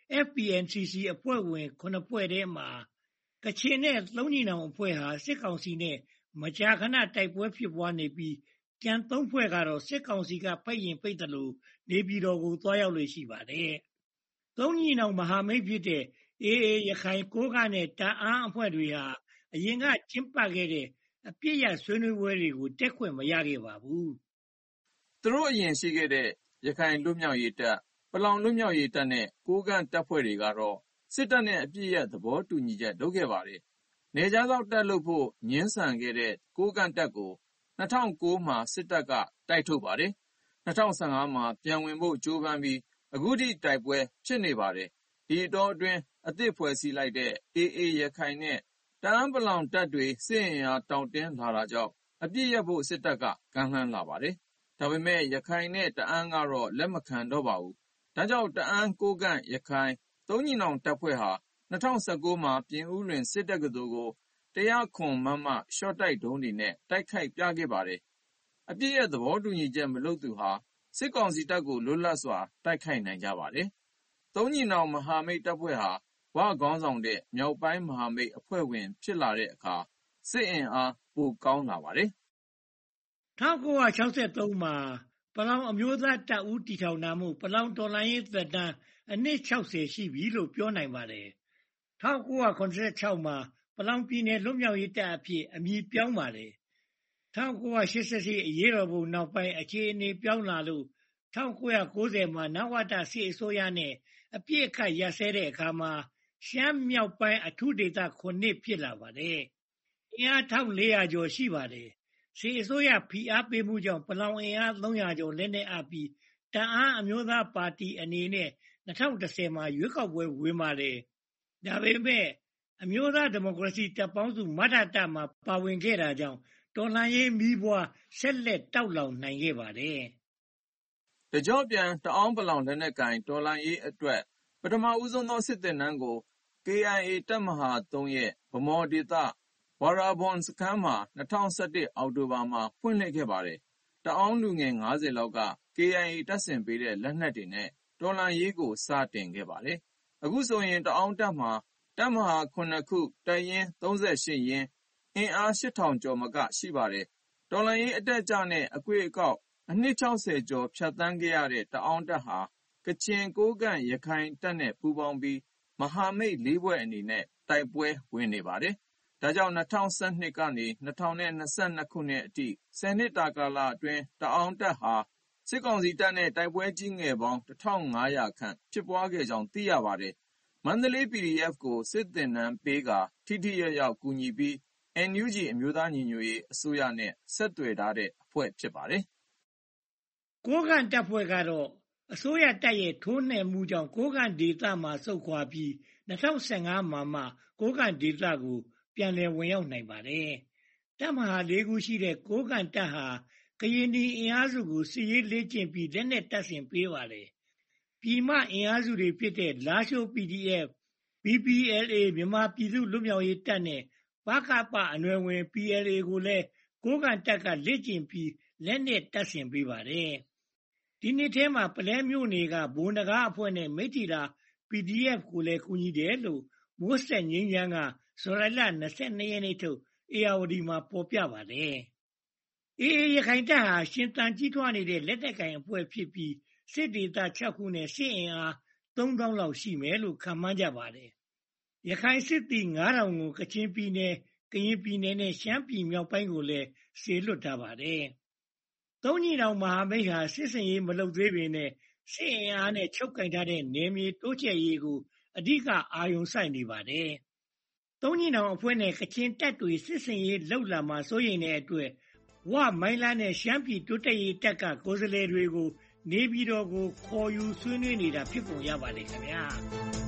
S17: FPNCC အဖွဲ့ဝင်9ဖွဲ့ထဲမှာကချင်နဲ့သုံးညီနောင်အဖွဲ့ဟာစစ်ကောင်စီနဲ့မကြာခဏတိုက်ပွဲဖြစ်ပွားနေပြီးကျန်သုံးဖွဲ့ကတော့စစ်ကောင်စီကပိတ်ရင်ပိတ်တယ်လို့နေပြည်တော်ကိုသွားရောက်လို့ရှိပါတယ်။သုံးညီနောင်မဟာမိတ်ဖြစ်တဲ့ AA ရခိုင်ကိုးကန့်နဲ့တအာင်းအဖွဲ့တွေဟာအရင်ကကျင်းပခဲ့တဲ့အပြစ်ရဆွေးနွေးပွဲတွေကိုတက်ခွင့်မရခဲ့ပါဘူး
S18: ။သူတို့အရင်ရှိခဲ့တဲ့ရခိုင်လွတ်မြောက်ရေးတပ်ပလောင်လွတ်မြောက်ရေးတပ်နဲ့ကိုးကန့်တပ်ဖွဲ့တွေကတော့စစ်တပ်နဲ့အပြစ်ရသဘောတူညီချက်လုပ်ခဲ့ပါတယ်။နယ်ခြားစောင့်တပ်လုပ်ဖို့ငြင်းဆန်ခဲ့တဲ့ကိုးကန့်တပ်ကို2009မှာစစ်တပ်ကတိုက်ထုတ်ပါတယ်။2015မှာပြန်ဝင်ဖို့ကြိုးပမ်းပြီးအခုထိတိုက်ပွဲဖြစ်နေပါတယ်။ဒီအတောအတွင်းအသစ်ဖွဲ့စည်းလိုက်တဲ့ AA ရခိုင်နဲ့တအာင်းပလောင်တပ်တွေစစ်အင်အားတောင့်တင်းလာတာကြောင့်အပြစ်ရဖို့စစ်တပ်ကကမ်းလှမ်းလာပါတယ်။ဒါပေမဲ့ရခိုင်နဲ့တအာင်းကတော့လက်မခံတော့ပါဘူး။ဒါကြောင့်တအာင်းကိုးကန့်ရခိုင်သုံးညီနောင်တပ်ဖွဲ့ဟာ2019မှာပြင်ဦးလွင်စစ်တက္ကသိုလ်ကို109မမရှော့တိုက်ဒုံးတွေနဲ့တိုက်ခိုက်ပြခဲ့ပါတယ်။အပြစ်ရသဘောတူညီချက်မလုပ်သူဟာစစ်ကောင်စီတပ်ကိုလွတ်လပ်စွာတိုက်ခိုက်နိုင်ကြပါတယ်။သုံးညီနောင်မဟာမိတ်တပ်ဖွဲ့ဟာဝခေါင်းဆောင်တဲ့မြောက်ပိုင်းမဟာမိတ်အဖွဲ့ဝင်ဖြစ်လာတဲ့အခါစစ်အင်အားပိုကောင်းလာပါတယ်
S17: ။1963မှာပလောင်အမျိုးသားတပ်ဦးတည်ထောင်တာမို့ပလောင်တော်လှန်ရေးသက်တမ်းအနှစ်60ရှိပြီလို့ပြောနိုင်ပါတယ်။1986မှာပလောင်ပြည်နယ်လွတ်မြောက်ရေးတပ်အဖြစ်အမည်ပြောင်းပါတယ်။1988အရေးတော်ပုံနောက်ပိုင်းအခြေအနေပြောင်းလာလို့1990မှာနဝတစစ်အစိုးရနဲ့အပြစ်အခတ်ရပ်စဲတဲ့အခါမှာရှမ်းမြောက်ပိုင်းအထူးဒေသ9ဖြစ်လာပါတယ်။အင်အား1400ကျော်ရှိပါတယ်။စစ်အစိုးရဖိအားပေးမှုကြောင့်ပလောင်အင်အား300ကျော်လက်နက်အပ်ပြီးတအာင်းအမျိုးသားပါတီအနေနဲ့2010မှာရွေးကောက်ပွဲဝင်ပါတယ်။ဒါပေမဲ့အမျိုးသားဒီမိုကရေစီတပ်ပေါင်းစုမထတပ်မှာပါဝင်ခဲ့တာကြောင့်တော်လှန်ရေးမီးပွားဆက်လက်တောက်လောင်နိုင်ခဲ့ပါတယ်
S18: ။တကြော့ပြန်တအာင်းပလောင်လက်နက်ကိုင်တော်လှန်ရေးအတွက်ပထမဦးဆုံးသောစစ်သင်တန်းကို KIA တပ်မဟာ3ရဲ့ဗမော်ဒေသဝါရာဘွန်စခန်းမှာ2011အောက်တိုဘာမှာဖွင့်လှစ်ခဲ့ပါတယ်။တအာင်းလူငယ်50လောက်က KIA တပ်ဆင်ပေးတဲ့လက်နက်တွေနဲ့တော်လှန်ရေးကိုစတင်ခဲ့ပါတယ်။အခုဆိုရင်တအာင်းတပ်မှာတပ်မဟာ9ခုတပ်ရင်း38ရင်းအင်အား8000ကျော်မကရှိပါတယ်။တော်လှန်ရေးအတက်အကျနဲ့အကွေ့အကောက်အနှစ်60ကျော်ဖြတ်သန်းခဲ့ရတဲ့တအာင်းတပ်ဟာကချင်ကိုးကန့်ရခိုင်တပ်နဲ့ပူးပေါင်းပြီးမဟာမိတ်၄ဖွဲ့အနေနဲ့တိုက်ပွဲဝင်နေပါတယ်။ဒါကြောင့်2012ကနေ2022ခုနှစ်အထိ10နှစ်တာကာလအတွင်းတအာင်းတပ်ဟာစစ်ကောင်စီတပ်နဲ့တိုက်ပွဲကြီးငယ်ပေါင်း1500ခန့်ဖြစ်ပွားခဲ့ကြောင်းသိရပါတယ်။မန္တလေး PDF ကိုစစ်သင်တန်းပေးကာထိထိရောက်ရောက်ကူညီပြီး NUG အမျိုးသားညီညွတ်ရေးအစိုးရနဲ့ဆက်သွယ်ထားတဲ့အဖွဲ့ဖြစ်ပါတယ်
S17: ။ကိုးကန့်တပ်ဖွဲ့ကတော့အစိုးရတပ်ရဲ့ထိုးနှက်မှုကြောင့်ကိုးကန့်ဒေသမှာဆုတ်ခွာပြီး2015မှာမှကိုးကန့်ဒေသကိုပြန်လည်ဝင်ရောက်နိုင်ပါတယ်။တပ်မဟာ 4 ခုရှိတဲ့ကိုးကန့်တပ်ဟာကရင်နီအင်အားစုကိုစစ်ရေးလေ့ကျင့်ပြီးလက်နက်တပ်ဆင်ပေးပါတယ်။ပြည်မအင်အားစုတွေဖြစ်တဲ့လားရှိုး PDF, BPLA မြန်မာပြည်သူ့လွတ်မြောက်ရေးတပ်နဲ့ဗကပအနွယ်ဝင် PLA ကိုလည်းကိုးကန့်တပ်ကလေ့ကျင့်ပြီးလက်နက်တပ်ဆင်ပေးပါတယ်။ဒီနှစ်ထဲမှာပုလဲမြို့နယ်ကဘိုးနဂါးအဖွဲ့နဲ့မိတ္ထီလာ PDF ကိုလည်းကူညီတယ်လို့မိုးဆက်ငြိမ်းချမ်းကဇူလိုင်လ22 ရက်နေ့ထုတ်ဧရာဝတီမှာဖော်ပြပါတယ်။ AA ရခိုင်တပ်ဟာရှင်သန်ကြီးထွားနေတဲ့လက်နက်ကိုင်အဖွဲ့ဖြစ်ပြီးစစ်ဒေသ 6 ခုနဲ့စစ်အင်အား 3000 လောက်ရှိမယ်လို့ခန့်မှန်းကြပါတယ်။ရခိုင်စစ်သည် 9000 ကိုကချင်ပြည်နယ်၊ကရင်ပြည်နယ်နဲ့ရှမ်းပြည်မြောက်ပိုင်းကိုလည်းစေလွှတ်ထားပါတယ်။သုံးညီနောင်မဟာမိတ်ဟာစစ်ဆင်ရေးမလုပ်သေးပေမယ့်စစ်အင်အားနဲ့ချုပ်ကိုင်ထားတဲ့နယ်မြေတိုးချဲ့ရေးကိုအဓိကအာရုံစိုက်နေပါတယ်။သုံးညီနောင်အဖွဲ့နဲ့ကချင်တပ်တွေစစ်ဆင်ရေးလုပ်လာမှာစိုးရိမ်တဲ့အတွက်ဝ၊မိုင်းလားနဲ့ရှမ်းပြည်တိုးတက်ရေးတပ်ကကိုယ်စားလှယ်တွေကိုနေပြည်တော်ကိုခေါ်ယူဆွေးနွေးနေတာဖြစ်ပုံရပါတယ်ခင်ဗျာ။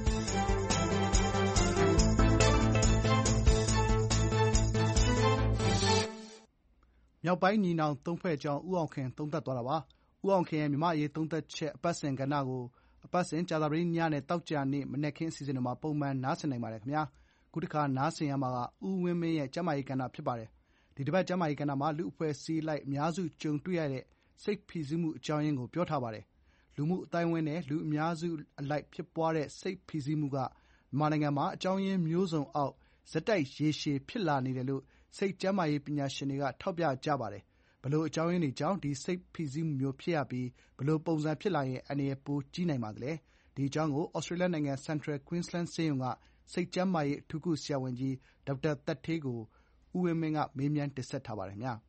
S2: မြောက်ပိုင်းညီနောင်သုံးဖွဲ့အကြောင်းဦးအောင်ခင်သုံးသပ်သွားတာပါ။ဦးအောင်ခင်ရဲ့မြန်မာ့အရေးသုံးသပ်ချက်အပတ်စဉ်ကဏ္ဍကိုအပတ်စဉ်ကြာသပတေးညနဲ့သောကြာနေ့မနက်ခင်းအစီအစဉ်တွေမှာပုံမှန်နားဆင်နိုင်ပါတယ်ခင်ဗျာ။ခုတစ်ခါနားဆင်ရမှာကဦးဝင်းမင်းရဲ့ကျန်းမာရေးကဏ္ဍဖြစ်ပါတယ်။ဒီတစ်ပတ်ကျန်းမာရေးကဏ္ဍမှာလူ့အဖွဲ့အစည်းအလိုက်အများစုကြုံတွေ့ရတဲ့စိတ်ဖိစီးမှုအကြောင်းရင်းကိုပြောထားပါတယ်။လူမှုအသိုင်းအဝိုင်းနဲ့လူအများစုအလိုက်ဖြစ်ပွားတဲ့စိတ်ဖိစီးမှုကမြန်မာနိုင်ငံမှာအကြောင်းရင်းမျိုးစုံအောက်ဆက်တိုက်ရေရှည်ဖြစ်လာနေတယ်လို့စိတ်ကျန်းမာရေးပညာရှင်တွေကထောက်ပြကြပါတယ်။ဘယ်လိုအကြောင်းရင်းတွေကြောင့်ဒီစိတ်ဖိစီးမှုမျိုးဖြစ်ရပြီးဘယ်လိုပုံစံဖြစ်လာရင်အန္တရာယ်ပိုကြီးနိုင်ပါသလဲ။ဒီအကြောင်းကိုဩစတြေးလျနိုင်ငံ Central Queensland ဆေးရုံကစိတ်ကျန်းမာရေးအထူးကုဆရာဝန်ကြီးဒေါက်တာသက်ဌေးကိုဦးဝင်းမင်းကမေးမြန်းတင်ဆက်ထားပါတယ်ခင်ဗျာ။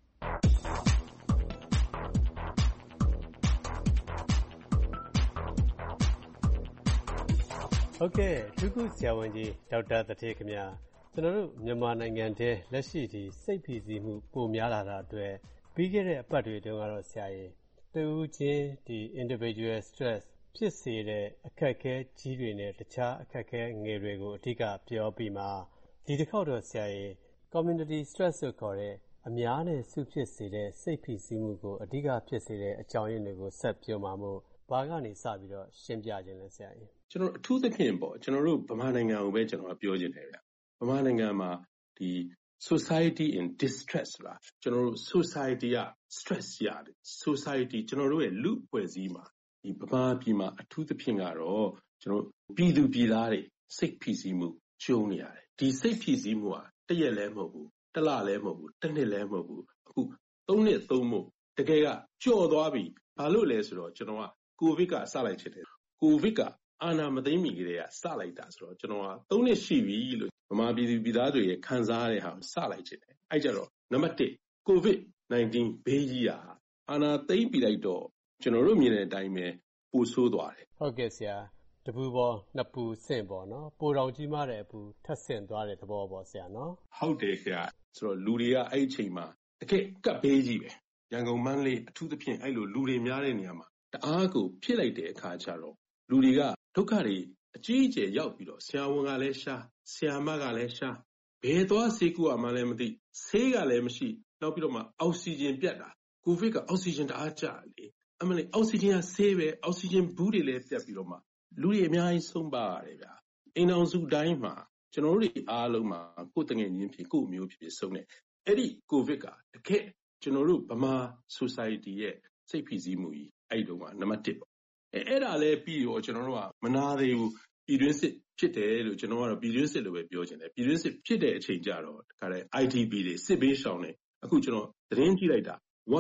S9: ဟုတ်ကဲ့အထူးကုဆရာဝန်ကြီးဒေါက်တာသက်ဌေးခင်ဗျာကျွန်တော်တို့မြန်မာနိုင်ငံထဲလက်ရှိဒီစိတ်ဖိစီးမှုပိုများလာတာအတွက်ပြီးခဲ့တဲ့အပတ်တွေတုန်းကတော့ဆရာကြီးတဦးချင်းဒီ individual stress ဖြစ်စေတဲ့အခက်အခဲကြီးတွေနဲ့တခြားအခက်အခဲငယ်တွေကိုအဓိကပြောပြီးမှဒီတစ်ခေါက်တော့ဆရာကြီး community stress လို့ခေါ်တဲ့အများနဲ့စုဖြစ်စေတဲ့စိတ်ဖိစီးမှုကိုအဓိကဖြစ်စေတဲ့အကြောင်းရင်းတွေကိုဆက်ပြောမှာမို့ဘာကနေစပြီးတော့ရှင်းပြခြင်းလဲဆရာကြီး
S19: ကျွန်တော်အထူးသဖြင့်ပေါ့ကျွန်တော်တို့ဗမာနိုင်ငံကိုပဲကျွန်တော်ပြောခြင်းတယ်ဗျဗမာနိုင်ငံမှာဒီ society in distress လားကျွန်တော်တို့ society က stress ရတယ် society ကျွန်တော်တို့ရဲ့လူအဖွဲ့အစည်းမှာဒီဗမာပြည်မှာအထူးသဖြင့်ကတော့ကျွန်တော်ပြည်သူပြည်သားတွေစိတ်ဖိစီးမှုကျုံနေရတယ်ဒီစိတ်ဖိစီးမှုကတစ်ရက်လည်းမဟုတ်ဘူးတစ်လလည်းမဟုတ်ဘူးတစ်နှစ်လည်းမဟုတ်ဘူးအခု3နှစ်3မို့တကယ်ကကြော်သွားပြီဘာလို့လဲဆိုတော့ကျွန်တော်ကကိုဗစ်ကစလိုက်ချင်တယ်ကိုဗစ်ကအာဏာမသိမ်းမီကလေးကစလိုက်တာဆိုတော့ကျွန်တော်က3နှစ်ရှိပြီလို့ဗမာပြည်သူပြည်သားတွေရဲ့ခံစားရတဲ့ဟာကိုစလိုက်ချင်တယ်အဲ့ကြတော့နံပါတ်1 COVID-19 ဘေးကြီးอ่ะအာဏာသိမ်းပြီးလိုက်တော့ကျွန်တော်တို့မြင်တဲ့အတိုင်းပဲပိုဆိုးသွားတယ်
S9: ဟုတ်ကဲ့ဆရာတပူပေါ်နှစ်ပူဆင့်ပေါ့နော်ပိုတော်ကြီးမားတဲ့အပူထပ်ဆင့်သွားတဲ့သဘောပေါ့ဆရာနော်
S19: ဟုတ်တယ်ခင်ဗျဆိုတော့လူတွေကအဲ့အချိန်မှာတကယ်ကပ်ဘေးကြီးပဲရန်ကုန်မန္တလေးအထူးသဖြင့်အဲ့လိုလူတွေများတဲ့နေရာမှာတအားကိုဖြစ်လိုက်တဲ့အခါကျတော့လူတွေကဒုက္ခတွေအကြီးအကျယ်ရောက်ပြီးတော့ဆရာဝန်ကလည်းရှာဆရာမကလည်းရှာဘယ်သွားဆေးကုရမှလည်းမသိဆေးကလည်းမရှိနောက်ပြီးတော့မှအောက်ဆီဂျင်ပြတ်တာကိုဗစ်ကအောက်ဆီဂျင်တအားကျလေအမလေးအောက်ဆီဂျင်ကဆေးပဲအောက်ဆီဂျင်ဘူးတွေလည်းပြတ်ပြီးတော့မှလူတွေအများကြီးဆုံးပါရတယ်ဗျာအိမ်အောင်စုတိုင်းမှာကျွန်တော်တို့တွေအားလုံးမှာကိုယ်တငယ်ချင်းဖြစ်ကိုယ်မျိုးဖြစ်ဆုံးတယ်အဲ့ဒီကိုဗစ်ကတကယ်ကျွန်တော်တို့ဗမာ society ရဲ့စိတ်ဖိစီးမှုကြီးအဲ့ဒီတော့ကနံပါတ်1ပေါ့အဲ့ဒါလည်းပြီးတော့ကျွန်တော်တို့ကမနာသေးဘူးပြည်တွင်းစစ်ဖြစ်တယ်လို့ကျွန်တော်ကတော့ပြည်တွင်းစစ်လို့ပဲပြောချင်တယ်ပြည်တွင်းစစ်ဖြစ်တဲ့အချိန်ကျတော့တခါတည်း IDP တွေစစ်ဘေးရှောင်နေအခုကျွန်တော်သတင်းကြည့်လိုက်တာ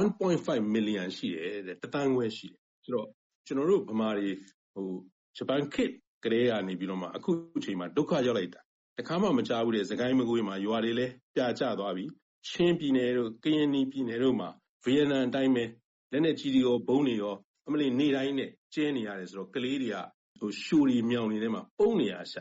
S19: 1.5 million ရှိတယ်တဲ့တန်းခွဲရှိတယ်ဆိုတော့ကျွန်တော်တို့ဗမာတွေဂျပန်ခေတ်ကလေးကနေပြီးတော့မှအခုအချိန်မှာဒုက္ခရောက်လိုက်တာတခါမှမကြားဘူးတဲ့စကိုင်းမကွေးမှာရွာတွေလည်းပြာကျသွားပြီချင်းပြည်နယ်တို့ကရင်ပြည်နယ်တို့မှာဗီယက်နမ်အတိုင်းပဲလက်နက်ကြီးတွေရောဘုံတွေရောအမလေးနေတိုင်းနဲ့ကျဲနေရတယ်ဆိုတော့ကလေးတွေကရှိုးရီမြောင်နေတဲ့မှာပုံနေရရှာတယ်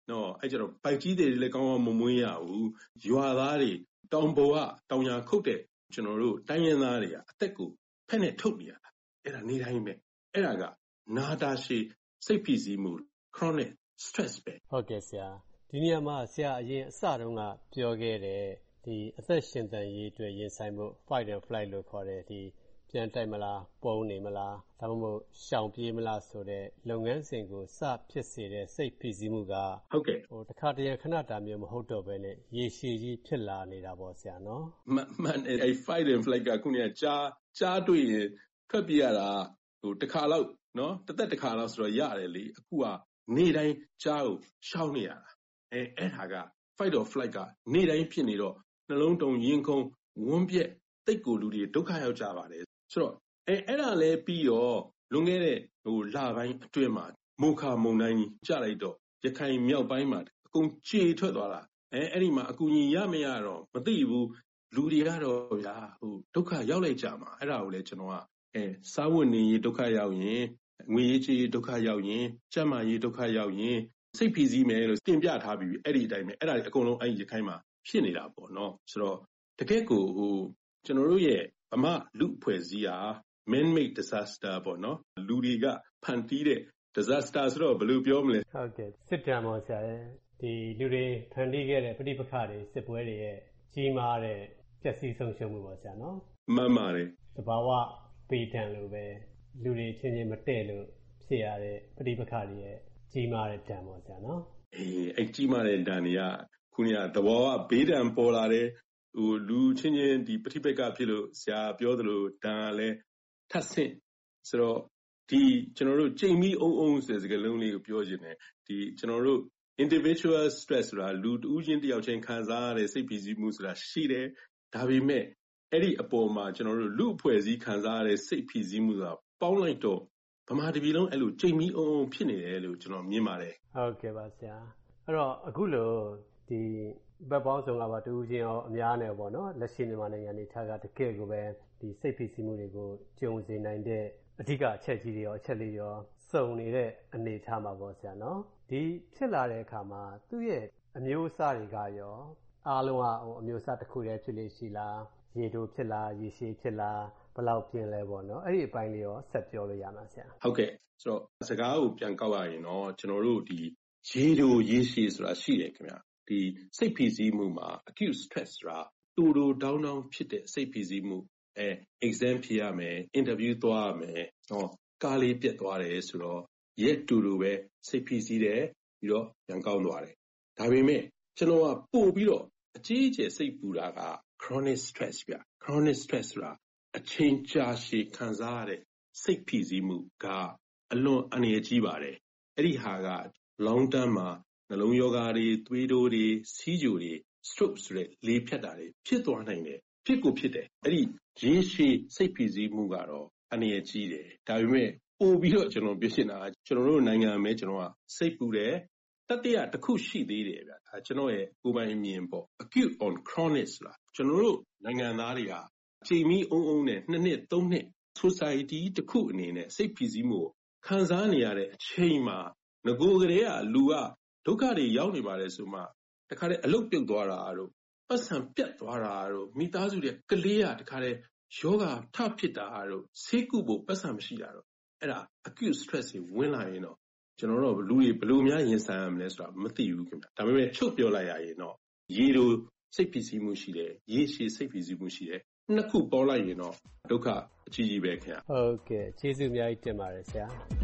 S19: နော်အဲ့ကြတော့ဘိုက်ကြီးတွေလည်းကောင်းအောင်မမွေးရဘူးရွာသားတွေတောင်ပေါ်ကတောင်ညာခုတ်တဲ့ကျွန်တော်တို့တိုင်းရင်းသားတွေကအသက်ကိုဖက်နဲ့ထုတ်နေရတာအဲ့ဒါနေတိုင်းပဲအဲ့ဒါကနာတာရှည်စိတ်ဖိစီးမှု chronic stress ပဲ
S9: ဟုတ်ကဲ့ဆရာဒီနေရာမှာဆရာအရင်အစတုန်းကပြောခဲ့တဲ့ဒီအသက်ရှင်သန်ရေးအတွက်ရင်ဆိုင်မှု fight and flight လို့ခေါ်တဲ့ဒီပြန်တိုက်မလားပုံနေမလားဒါမှမဟုတ်ရှောင်ပြေးမလားဆိုတဲ့လုပ်ငန်းစဉ်ကိုစဖြစ်စေတဲ့စိတ်ဖိစီးမှုက
S19: ဟုတ်ကဲ့
S9: တခါတရံခဏတာမျိုးမဟုတ်တော့ဘဲနဲ့ရေရှည်ကြီးဖြစ်လာနေတာပေါ့ဆရာနော်
S19: မှန်အဲ့ fight and flight ကခုနကကြားတွေ့ရင်ထွက်ပြေးရတာတခါလောက်နော်တစ်ခါလောက်ဆိုတော့ရတယ်လေအခုကနေ့တိုင်းကြားကိုရှောင်နေရတာအဲ့ဒါက fight or flight ကနေ့တိုင်းဖြစ်နေတော့နှလုံးတုံရင်ခုန်ဝန်းပြက်တိတ်ကိုလူတွေဒုက္ခရောက်ကြပါတယ်ဆိုတော့အဲ့ဒါလည်းပြီးတော့လွန်ခဲ့တဲ့လပိုင်းအတွင်းမှာမိုခါမုန်တိုင်းကြီးကျလိုက်တော့ရခိုင်မြောက်ပိုင်းမှာအကုန်ကြေထွက်သွားတာအဲ့ဒီမှာအကူအညီရမရတော့မသိဘူးလူတွေကတော့ဗျာဒုက္ခရောက်လိုက်ကြမှာအဲ့ဒါကိုလည်းကျွန်တော်ကစားဝတ်နေရေးဒုက္ခရောက်ရင်ငွေရေးကြေးဒုက္ခရောက်ရင်ကျန်းမာရေးဒုက္ခရောက်ရင်စိတ်ဖိစီးမယ်လို့တင်ပြထားပြီးအဲ့ဒီအတိုင်းပဲအဲ့ဒါအကုန်လုံးအဲ့ဒီရခိုင်မှာဖြစ်နေတာပေါ့နော်ဆိုတော့တကယ့်ကိုကျွန်တော်တို့ရဲ့ဗမာလူအဖွဲ့အစည်းဟာ man-made disaster ပေါ့နော်လူတွေကဖန်တီးတဲ့ disaster ဆိုတော့ဘယ်လိုပြောမလဲ
S9: ဟုတ်ကဲ့စစ်တမ်းပေါ့ဆရာဒီလူတွေဖန်တီးခဲ့တဲ့ပဋိပက္ခတွေစစ်ပွဲတွေရဲ့ကြီးမားတဲ့ပျက်စီးဆုံးရှုံးမှုပေါ့ဆရာနော်
S19: မှန်ပါတယ်
S9: သဘာဝပေးတံလို့ပဲလူတွေချင်းချင်းမတည့်လို့ဖြစ်ရတဲ့ပဋိပက္ခတွေရဲ့ကြီးမားတဲ့တံပေါ့ဆရာနော်
S19: အဲ့ကြီးမားတဲ့တံတွေကခုနကသဘာဝဘေးတံပေါ်လာတဲ့လူချင်းချင်းဒီပဋိပက္ခဖြစ်လို့ဆရာပြောသလိုတံကလည်းထပ်ဆင့်ဆိုတော့ဒီကျွန်တော်တို့ချိန်ပြီးအုံဆိုတဲ့စကားလုံးလေးကိုပြောခြင်းနဲ့ဒီကျွန်တော်တို့ individual stress ဆိုတာလူတဦးချင်းတယောက်ချင်းခံစားရတဲ့စိတ်ဖိစီးမှုဆိုတာရှိတယ်ဒါပေမဲ့အဲ့ဒီအပေါ်မှာကျွန်တော်တို့လူအဖွဲ့အစည်းခံစားရတဲ့စိတ်ဖိစီးမှုဆိုတာပေါင်းလိုက်တော့ဗမာတပြည်လုံးအဲ့လိုချိန်ပြီးအုံဖြစ်နေတယ်လို့ကျွန်တော်မြင်ပါတယ်
S9: ဟုတ်ကဲ့ပါဆရာအဲ့တော့အခုလို့ဒီဘက်ပေါင်းစုံကပါတူးချင်းရောအများနဲ့ပေါ့နော်လက်ရှိမြန်မာနိုင်ငံနေထားကတကယ်ကိုပဲဒီစိတ်ဖိစီးမှုတွေကိုကြုံစေနိုင်တဲ့အဓိကအချက်ကြီးတွေရောအချက်လေးရောစုံနေတဲ့အနေအထားမှာပေါ့ဆရာနော်ဒီဖြစ်လာတဲ့အခါမှာသူ့ရဲ့အမျိုးအစားတွေကရောအားလုံးကအမျိုးအစားတစ်ခုတည်းဖြစ်လို့ရှိလားရေတိုဖြစ်လားရေရှည်ဖြစ်လားဘယ်လောက်ပြင်းလဲပေါ့နော်အဲ့ဒီအပိုင်းလေးရောဆက်ပြောလို့ရမှာဆရာ
S19: ဟုတ်ကဲ့ဆိုတော့စကားကိုပြန်ကောက်ရရင်တော့ကျွန်တော်တို့ဒီရေတိုရေရှည်ဆိုတာရှိတယ်ခင်ဗျဒီစိတ်ဖိစီးမှုမှာ acute stress ဆိုတာတူတောင်းဖြစ်တဲ့စိတ်ဖိစီးမှုexam ဖြေရမယ် interview သွားရမယ်နော်ကားလေးပြတ်သွားတယ်ဆိုတော့ရက်တူပဲစိတ်ဖိစီးတယ်ပြီးတော့ပြန်ကောင်းသွားတယ်ဒါပေမဲ့ကျွန်တော်ကပို့ပြီးတော့အကြီးအကျယ်စိတ်ပူတာက chronic stress ဗျ chronic stress ဆိုတာအချိန်ကြာရှည်ခံစားရတဲ့စိတ်ဖိစီးမှုကအလွန်အန္တရာယ်ကြီးပါတယ်အဲ့ဒီဟာက long term မှာနှလုံးရောဂါတွေသွေးတိုးတွေဆီးချိုတွေ stroke ဆိုတဲ့လေဖြတ်တာတွေဖြစ်သွားနိုင်တယ်ဖြစ်တယ်အဲ့ဒီရေရှည်စိတ်ဖိစီးမှုကတော့အန္တရာယ်ကြီးတယ်ဒါပေမဲ့ပို့ပြီးတော့ကျွန်တော်ပြောချင်တာကကျွန်တော်တို့နိုင်ငံမှာကျွန်တော်ကစိတ်ပူတယ်တတိယတစ်ခုရှိသေးတယ်ဗျဒါကျွန်တော်ရဲ့ကိုယ်ပိုင်အမြင်ပေါ့ acute on chronic ဆိုတာကျွန်တော်တို့နိုင်ငံသားတွေကချိန်မီအုံနဲ့2နှစ်3နှစ် society တစ်ခုအနေနဲ့စိတ်ဖိစီးမှုခံစားနေရတဲ့အချိန်မှာငကိုကလေးကလူကဒုက္ခတွေရောက်နေပါတယ်ဆိုမှတခါတည်းအလုတ်ပြုတ်သွားတာတို့ပတ်စံပြတ်သွားတာတို့မိသားစုတွေကလေးကတခါတည်းယောဂထဖြစ်တာတို့ဆေးကုဖို့ပတ်စံမရှိတာတို့အဲ့ဒါ acute stress တွေဝင်လာရင်တော့ကျွန်တော်တို့လူတွေဘယ်လိုများရင်ဆိုင်ရမလဲဆိုတာမသိဘူးခင်ဗျဒါပေမဲ့ချုပ်ပြောလိုက်ရရင်တော့ရေတို့စိတ်ဖိစီးမှုရှိတယ်ရေရှည်စိတ်ဖိစီးမှုရှိတယ်နှစ်ခုပေါင်းလိုက်ရင်တော့ဒုက္ခအကြီးကြီးပဲခင်ဗျ
S9: ဟုတ်ကဲ့ကျေးဇူးအများကြီးတင်ပါတယ်ဆရာ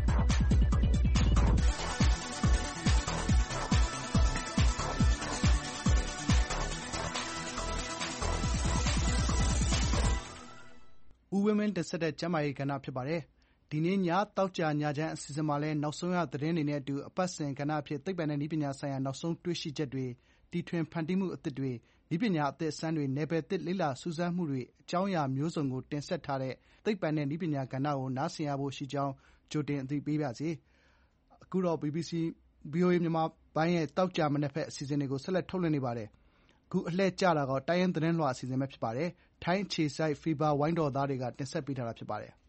S2: ဦးဝင်းမင်းတင်ဆက်တဲ့ကျန်းမာရေးကဏ္ဍဖြစ်ပါတယ်။ဒီနေ့ညသောကြာညချမ်းအစီအစဉ်မှာလည်းနောက်ဆုံးရသတင်းတွေနဲ့အတူအပတ်စဉ်ကဏ္ဍအဖြစ်သိပ္ပံနဲ့နည်းပညာဆိုင်ရာနောက်ဆုံးတွေ့ရှိချက်တွေ၊တီထွင်ဖန်တီးမှုအသစ်တွေ၊နည်းပညာအသစ်အဆန်းတွေ၊နယ်ပယ်သစ်လေ့လာစူးစမ်းမှုတွေအကြောင်းအရာမျိုးစုံကိုတင်ဆက်ထားတဲ့သိပ္ပံနဲ့နည်းပညာကဏ္ဍကိုနားဆင်ရဖို့ရှိကြောင်းကြိုတင်အသိပေးပါရစေ။အခုတော့ VOA မြန်မာပိုင်းရဲ့သောကြာမနက်ဘက်အစီအစဉ်တွေကိုဆက်လက်ထုတ်လွှင့်နေပါတယ်။အခုအလှည့်ကျတာကတော့တိုင်းရင်းသတင်းလွှာအစီအစဉ်ပဲဖြစ်ပါတယ်။ထိုင်းအခြေစိုက် FIBA ဝိုင်းတော်သားတွေကတင်ဆက်ပေးထားတာဖြစ်ပါတယ်။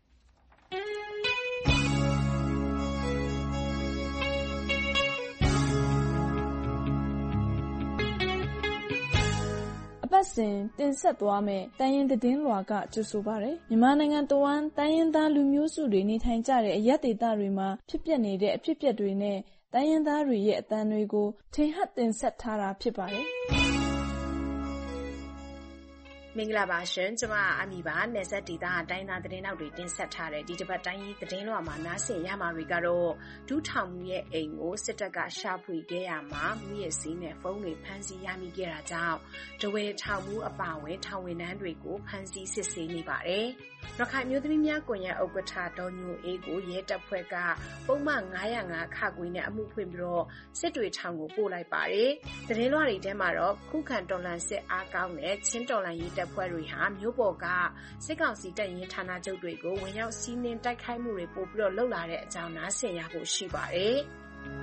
S20: ပတ်စဉ်တင်ဆက်သွားမယ့်တိုင်းရင်းသတင်းလွှာကကြိုဆိုပါတယ်။မြန်မာနိုင်ငံတဝန်းတိုင်းရင်းသားလူမျိုးစုတွေနေထိုင်ကြတဲ့အရပ်ဒေသတွေမှာဖြစ်ပျက်နေတဲ့အဖြစ်အပျက်တွေနဲ့တိုင်းရင်းသားတွေရဲ့အသံတွေကိုထင်ဟပ်တင်ဆက်ထားတာဖြစ်ပါတယ်။
S21: မင်္ဂလာပါရှင်ကျမအမီပါနယ်စပ်ဒေသတိုင်းသားသတင်းနောက်တွေတင်ဆက်ထားတဲ့ဒီတစ်ပတ်တိုင်းသတင်းလွှာမှာနားဆင်ရမှာတွေကတော့ဒူးထောင်မှုရဲ့အိမ်ကိုစစ်တပ်ကရှာဖွေခဲ့ရမှာမူရဲ့စီးနဲ့ဖုန်းတွေဖမ်းဆီးရမိခဲ့တာကြောင့်တဝဲထောင်မှုအပါအဝင်ထောင်ဝန်ထမ်းတွေကိုဖမ်းဆီးစစ်ဆေးနေပါတယ်ရခိုင်မျိုးသမီးများကွန်ရက်ဥက္ကဋ္ဌဒေါ်ညိုအေးကိုရဲတပ်ဖွဲ့ကပုံမှန်905ခခွေနဲ့အမှုဖွင့်ပြီးတော့စစ်တွေထောင်ကိုပို့လိုက်ပါတယ်။သတင်းလွှာတွေထဲမှာတော့ခုခံတော်လှန်စစ်အားကောင်းတဲ့ချင်းတော်လှန်ရေးတပ်ဖွဲ့တွေဟာမြို့ပေါ်ကစစ်ကောင်စီတပ်ရင်းဌာနချုပ်တွေကိုဝင်ရောက်စီးနင်းတိုက်ခိုက်မှုတွေပို့ပြီးတော့လှုပ်လာတဲ့အကြောင်းနားဆင်ရဖို့ရှိပါတယ်။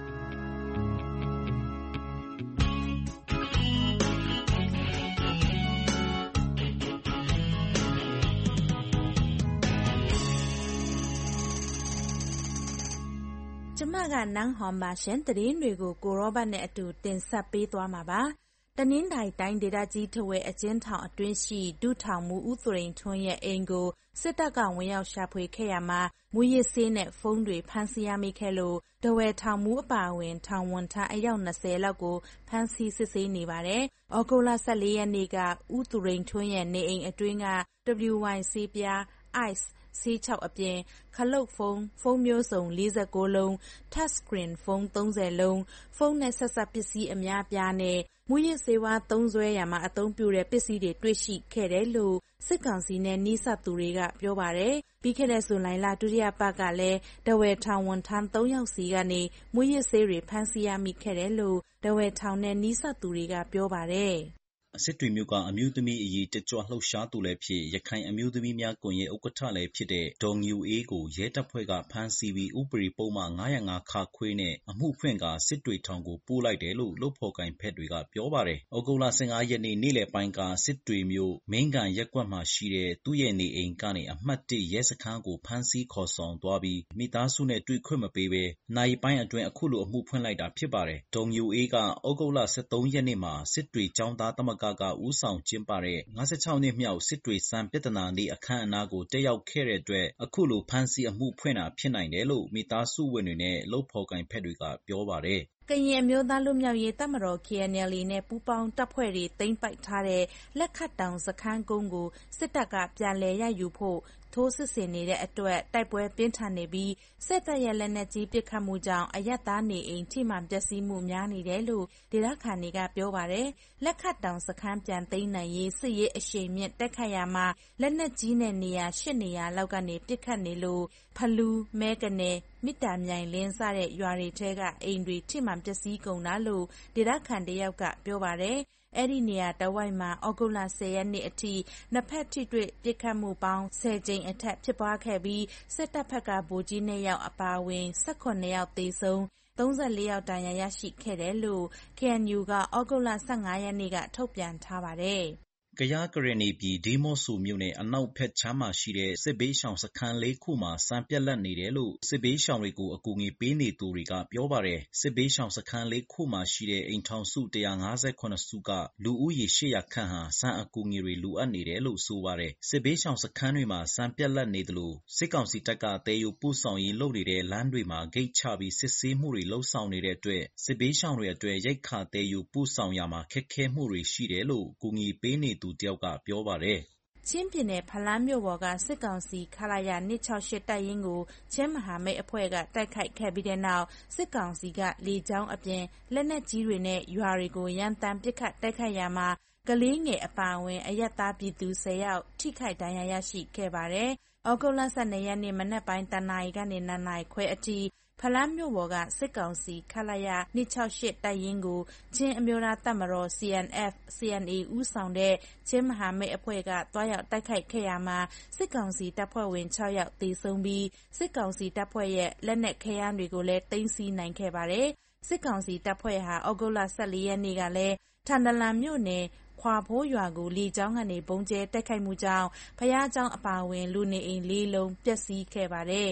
S22: ကျမကနန်းဟွန်ပါရှင်သတင်းတွေကိုကိုရောဘတ်နဲ့အတူတင်ဆက်ပေးသွားမှာပါတနင်္သာရီတိုင်းဒေသကြီးထဝယ်အကျဉ်းထောင်အတွင်းရှိဒုထောင်မူဦးသွရိန်ထွန်းရဲ့အိမ်ကိုစစ်တပ်ကဝင်ရောက်ရှာဖွေခဲ့ရမှာမူရစ်ဆေးနဲ့ဖုန်းတွေဖမ်းဆီးရမိခဲ့လို့တဝယ်ထောင်မူအပါအဝင်ထောင်ဝန်ထမ်းအယောက်20လောက်ကိုဖမ်းဆီးစစ်ဆေးနေပါတယ်။ဩဂုတ်လ14ရက်နေ့ကဦးသွရိန်ထွန်းရဲ့နေအိမ်အတွင်းက WY ဆေးပြား ICEဆေး6အပြင်ခလုတ်ဖုန်းမျိုးစုံ49လုံး touch screen ဖုန်း30လုံးဖုန်းနဲ့ဆက်စပ်ပစ္စည်းအများပြားနဲ့မူရစ်ဆေးဝါးသုံးစွဲရမှာအသုံးပြုတဲ့ပစ္စည်းတွေတွေ့ရှိခဲ့တယ်လို့စစ်ကောင်စီနဲ့နှိစပ်သူတွေကပြောပါတယ်။ပြီးခဲ့တဲ့ဇွန်လဒုတိယပတ်ကလည်းတဝယ်ထောင်ဝန်ထမ်း3ယောက်စီကနေမူရစ်ဆေးတွေဖမ်းဆီးရမိခဲ့တယ်လို့တဝယ်ထောင်နဲ့နှိစပ်သူတွေကပြောပါတယ်။
S23: စစ်တွေမြို့ကအမျိုးသမီးအရေးတက်ကြွလှုပ်ရှားသူလည်းဖြစ်ရခိုင်အမျိုးသမီးများကွန်ရက်ဥက္ကဋ္ဌလည်းဖြစ်တဲ့ဒေါ်ညိုအေးကိုရဲတပ်ဖွဲ့ကဖမ်းဆီးပြီးဥပဒေပုံမှန်905ခခွေးနဲ့အမှုဖွင့်ကစစ်တွေထောင်ကိုပို့လိုက်တယ်လို့လုပ်ဖော်ကိုင်ဖက်တွေကပြောပါတယ်။ဩဂုတ်လ15ရက်နေ့နေ့လယ်ပိုင်းကစစ်တွေမြို့မင်းကန်ရပ်ကွက်မှာရှိတဲ့သူ့ရဲ့နေအိမ်ကနေအမှတ်1ရဲစခန်းကိုဖမ်းဆီးခေါ်ဆောင်သွားပြီးမိသားစုနဲ့တွေ့ခွင့်မပေးဘဲနိုင်ပိုင်းအတွင်းအခုလိုအမှုဖွင့်လိုက်တာဖြစ်ပါတယ်။ဒေါ်ညိုအေးကဩဂုတ်လ13ရက်နေ့မှာစစ်တွေကျောင်းသားသမဂ္ဂကဦးဆောင်ကျင်းပတဲ့56နှစ်မြောက်စစ်တွေစံပြဿနာနေ့အခမ်းအနားကိုတက်ရောက်ခဲ့တဲ့အတွက်အခုလိုဖမ်းဆီးအမှုဖွင့်တာဖြစ်နိုင်တယ်လို့မိသားစုဝင်တွေနဲ့လုပ်ဖော်ကိုင်ဖက်တွေကပြောပါတယ်
S22: ကရင်အမျိုးသားလွတ်မြောက်ရေးတပ်မတော် KNLA နဲ့ပူးပေါင်းတပ်ဖွဲ့တွေသိမ်းပိုက်ထားတဲ့လက်ခတ်တောင်စခန်းကုန်းကိုစစ်တပ်ကပြန်လည်ရယူဖို့ထိုးစစ်ဆင်နေတဲ့အတွက်တိုက်ပွဲပြင်းထန်နေပြီးစစ်တပ်ရဲ့လက်နက်ကြီးပစ်ခတ်မှုကြောင့်အရပ်သားနေအိမ်ထိမှန်ပျက်စီးမှုများနေတယ်လို့ဒေသခံတွေကပြောပါတယ်။လက်ခတ်တောင်စခန်းပြန်သိမ်းနိုင်ရေးစစ်ရေးအရှိန်မြင့်တက်ခတ်ရမှာလက်နက်ကြီးနဲ့နေရာ8နေရာလောက်ကနေပစ်ခတ်နေလို့ဖလူးမဲကနေမြစ်တာမြိုင်လင်းစတဲ့ရွာတွေထဲကအိမ်တွေထိမှန်ပျက်စီးကုန်တာလို့ဒေသခံတယောက်ကပြောပါတယ်။အဲ့ဒီနေရာတဝိုက်မှာဩဂုတ်လ10ရက်နေ့အထိနှစ်ဖက်ထိတွေ့ပစ်ခတ်မှုပေါင်း10ကြိမ်အထက်ဖြစ်ပွားခဲ့ပြီးစစ်တပ်ဘက်ကဗိုလ်ကြီး2ယောက်အပါအဝင်18ယောက်သေဆုံး34ယောက်ဒဏ်ရာရရှိခဲ့တယ်လို့ KNU ကဩဂုတ်လ15ရက်နေ့ကထုတ်ပြန်ထားပါတယ်။
S23: ကယားကရင်နီပြည်ဒီးမော့ဆိုမြို့နယ်အနောက်ဘက်ခြမ်းမှာရှိတဲ့စစ်ဘေးရှောင်စခန်း၄ခုမှာစံပြက်လက်နေတယ်လို့စစ်ဘေးရှောင်တွေကိုအကူအညီပေးနေသူတွေကပြောပါတယ်။စစ်ဘေးရှောင်စခန်း၄ခုမှာရှိတဲ့အိမ်ထောင်စု158စုကလူဦးရေ800ခန့်ဟာစံအကူအညီတွေလိုအပ်နေတယ်လို့ဆိုပါတယ်။စစ်ဘေးရှောင်စခန်းတွေမှာစံပြက်လက်နေတယ်လို့စစ်ကောင်စီတပ်ကတဲယူပို့ဆောင်ရေးလုပ်နေတဲ့လမ်းတွေမှာဂိတ်ချပြီးစစ်ဆေးမှုတွေလှုပ်ဆောင်နေတဲ့အတွက်စစ်ဘေးရှောင်တွေအတွက်ရိတ်ခါတဲယူပို့ဆောင်ရမှာခက်ခဲမှုတွေရှိတယ်လို့ကူညီပေးနေသူတယောက်ကပြောပါတယ်
S22: ။ချင်းပြည်နယ်ဖလန်းမြို့ပေါ်ကစစ်ကောင်စီခလာရ268တပ်ရင်းကိုချင်းမဟာမိတ်အဖွဲ့ကတိုက်ခိုက်ခဲ့ပြီးတဲ့နောက်စစ်ကောင်စီကလေကြောင်းအပြင်လက်နက်ကြီးတွေနဲ့ရွာတွေကိုရန်တမ်းပစ်ခတ်တိုက်ခိုက်ရမှာကလေးငယ်အပါအဝင်အရပ်သားပြည်သူ10ယောက်ထိခိုက်ဒဏ်ရာရရှိခဲ့ပါတယ်။ဩဂုတ်လ12ရက်နေ့မနက်ပိုင်းတနာရီကနေ2နာရီခွဲအထိဖလန်းမြို့ပေါ်ကစစ်ကောင်စီခလာရ268တပ်ရင်းကိုချင်းအမျိုးသားတပ်မတော် CNF/CNA ဦးဆောင်တဲ့ချင်းမဟာမိတ်အဖွဲ့ကတွားရောက်တိုက်ခိုက်ခဲ့ရမှာစစ်ကောင်စီတပ်ဖွဲ့ဝင်6ယောက်သေဆုံးပြီးစစ်ကောင်စီတပ်ဖွဲ့ရဲ့လက်နက်ခဲယမ်းတွေကိုလည်းသိမ်းဆည်းနိုင်ခဲ့ပါတယ်။စစ်ကောင်စီတပ်ဖွဲ့ဟာဩဂုတ်လ14ရက်နေ့ကလည်းထန်တလန်မြို့နယ်ခွာဖိုးရွာကိုလေကြောင်းကနေပုံကျဲတိုက်ခိုက်မှုကြောင့်ဖျားเจ้าအပါဝင်လူနေအိမ်၄လုံးပျက်စီးခဲ့ပါတယ်။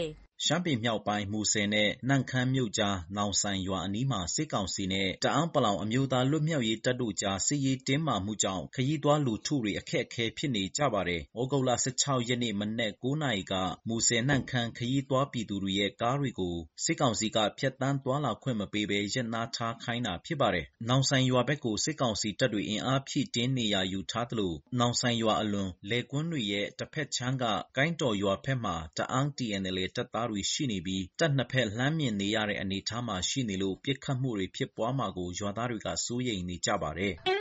S23: ရှမ်းပြည်မြောက်ပိုင်းမူဆယ်နဲ့နန့်ခမ်းမြို့ကြားနောင်ဆိုင်ရွာအနီးမှာစစ်ကောင်စီနဲ့တအာင်းပလောင်အမျိုးသားလွတ်မြောက်ရေးတပ်တို့ကြားစစ်ရေးတင်းမာမှုကြောင့်ခရီးသွားလူထုတွေအခက်အခဲဖြစ်နေကြပါတယ်။ဩဂုတ်လ 16 ရက်နေ့မနက် 9 နာရီကမူဆယ်နန့်ခမ်းခရီးသွားပြည်သူတွေရဲ့ကားတွေကိုစစ်ကောင်စီကဖြတ်တန်းသွားလာခွင့်မပေးဘဲရပ်နားထားခိုင်းတာဖြစ်ပါတယ်။နောင်ဆိုင်ရွာဘက်ကိုစစ်ကောင်စီတပ်တွေအင်အားဖြည့်တင်းနေရာယူထားသလိုနောင်ဆိုင်ရွာအလွန်လယ်ကွင်းတွေရဲ့တစ်ဖက်ခြမ်းကကိုင်းတော်ရွာဘက်မှာတအာင်း TNLA တပ်သားတွေရှိနေပြီးတပ်နှစ်ဖက်လှမ်းမြင်နေရတဲ့အနေအထားမှာရှိနေလို့ပစ်ခတ်မှုတွေဖြစ်ပွားမှာကိုရွာသားတွေကစိုးရိမ်နေကြပါတယ်။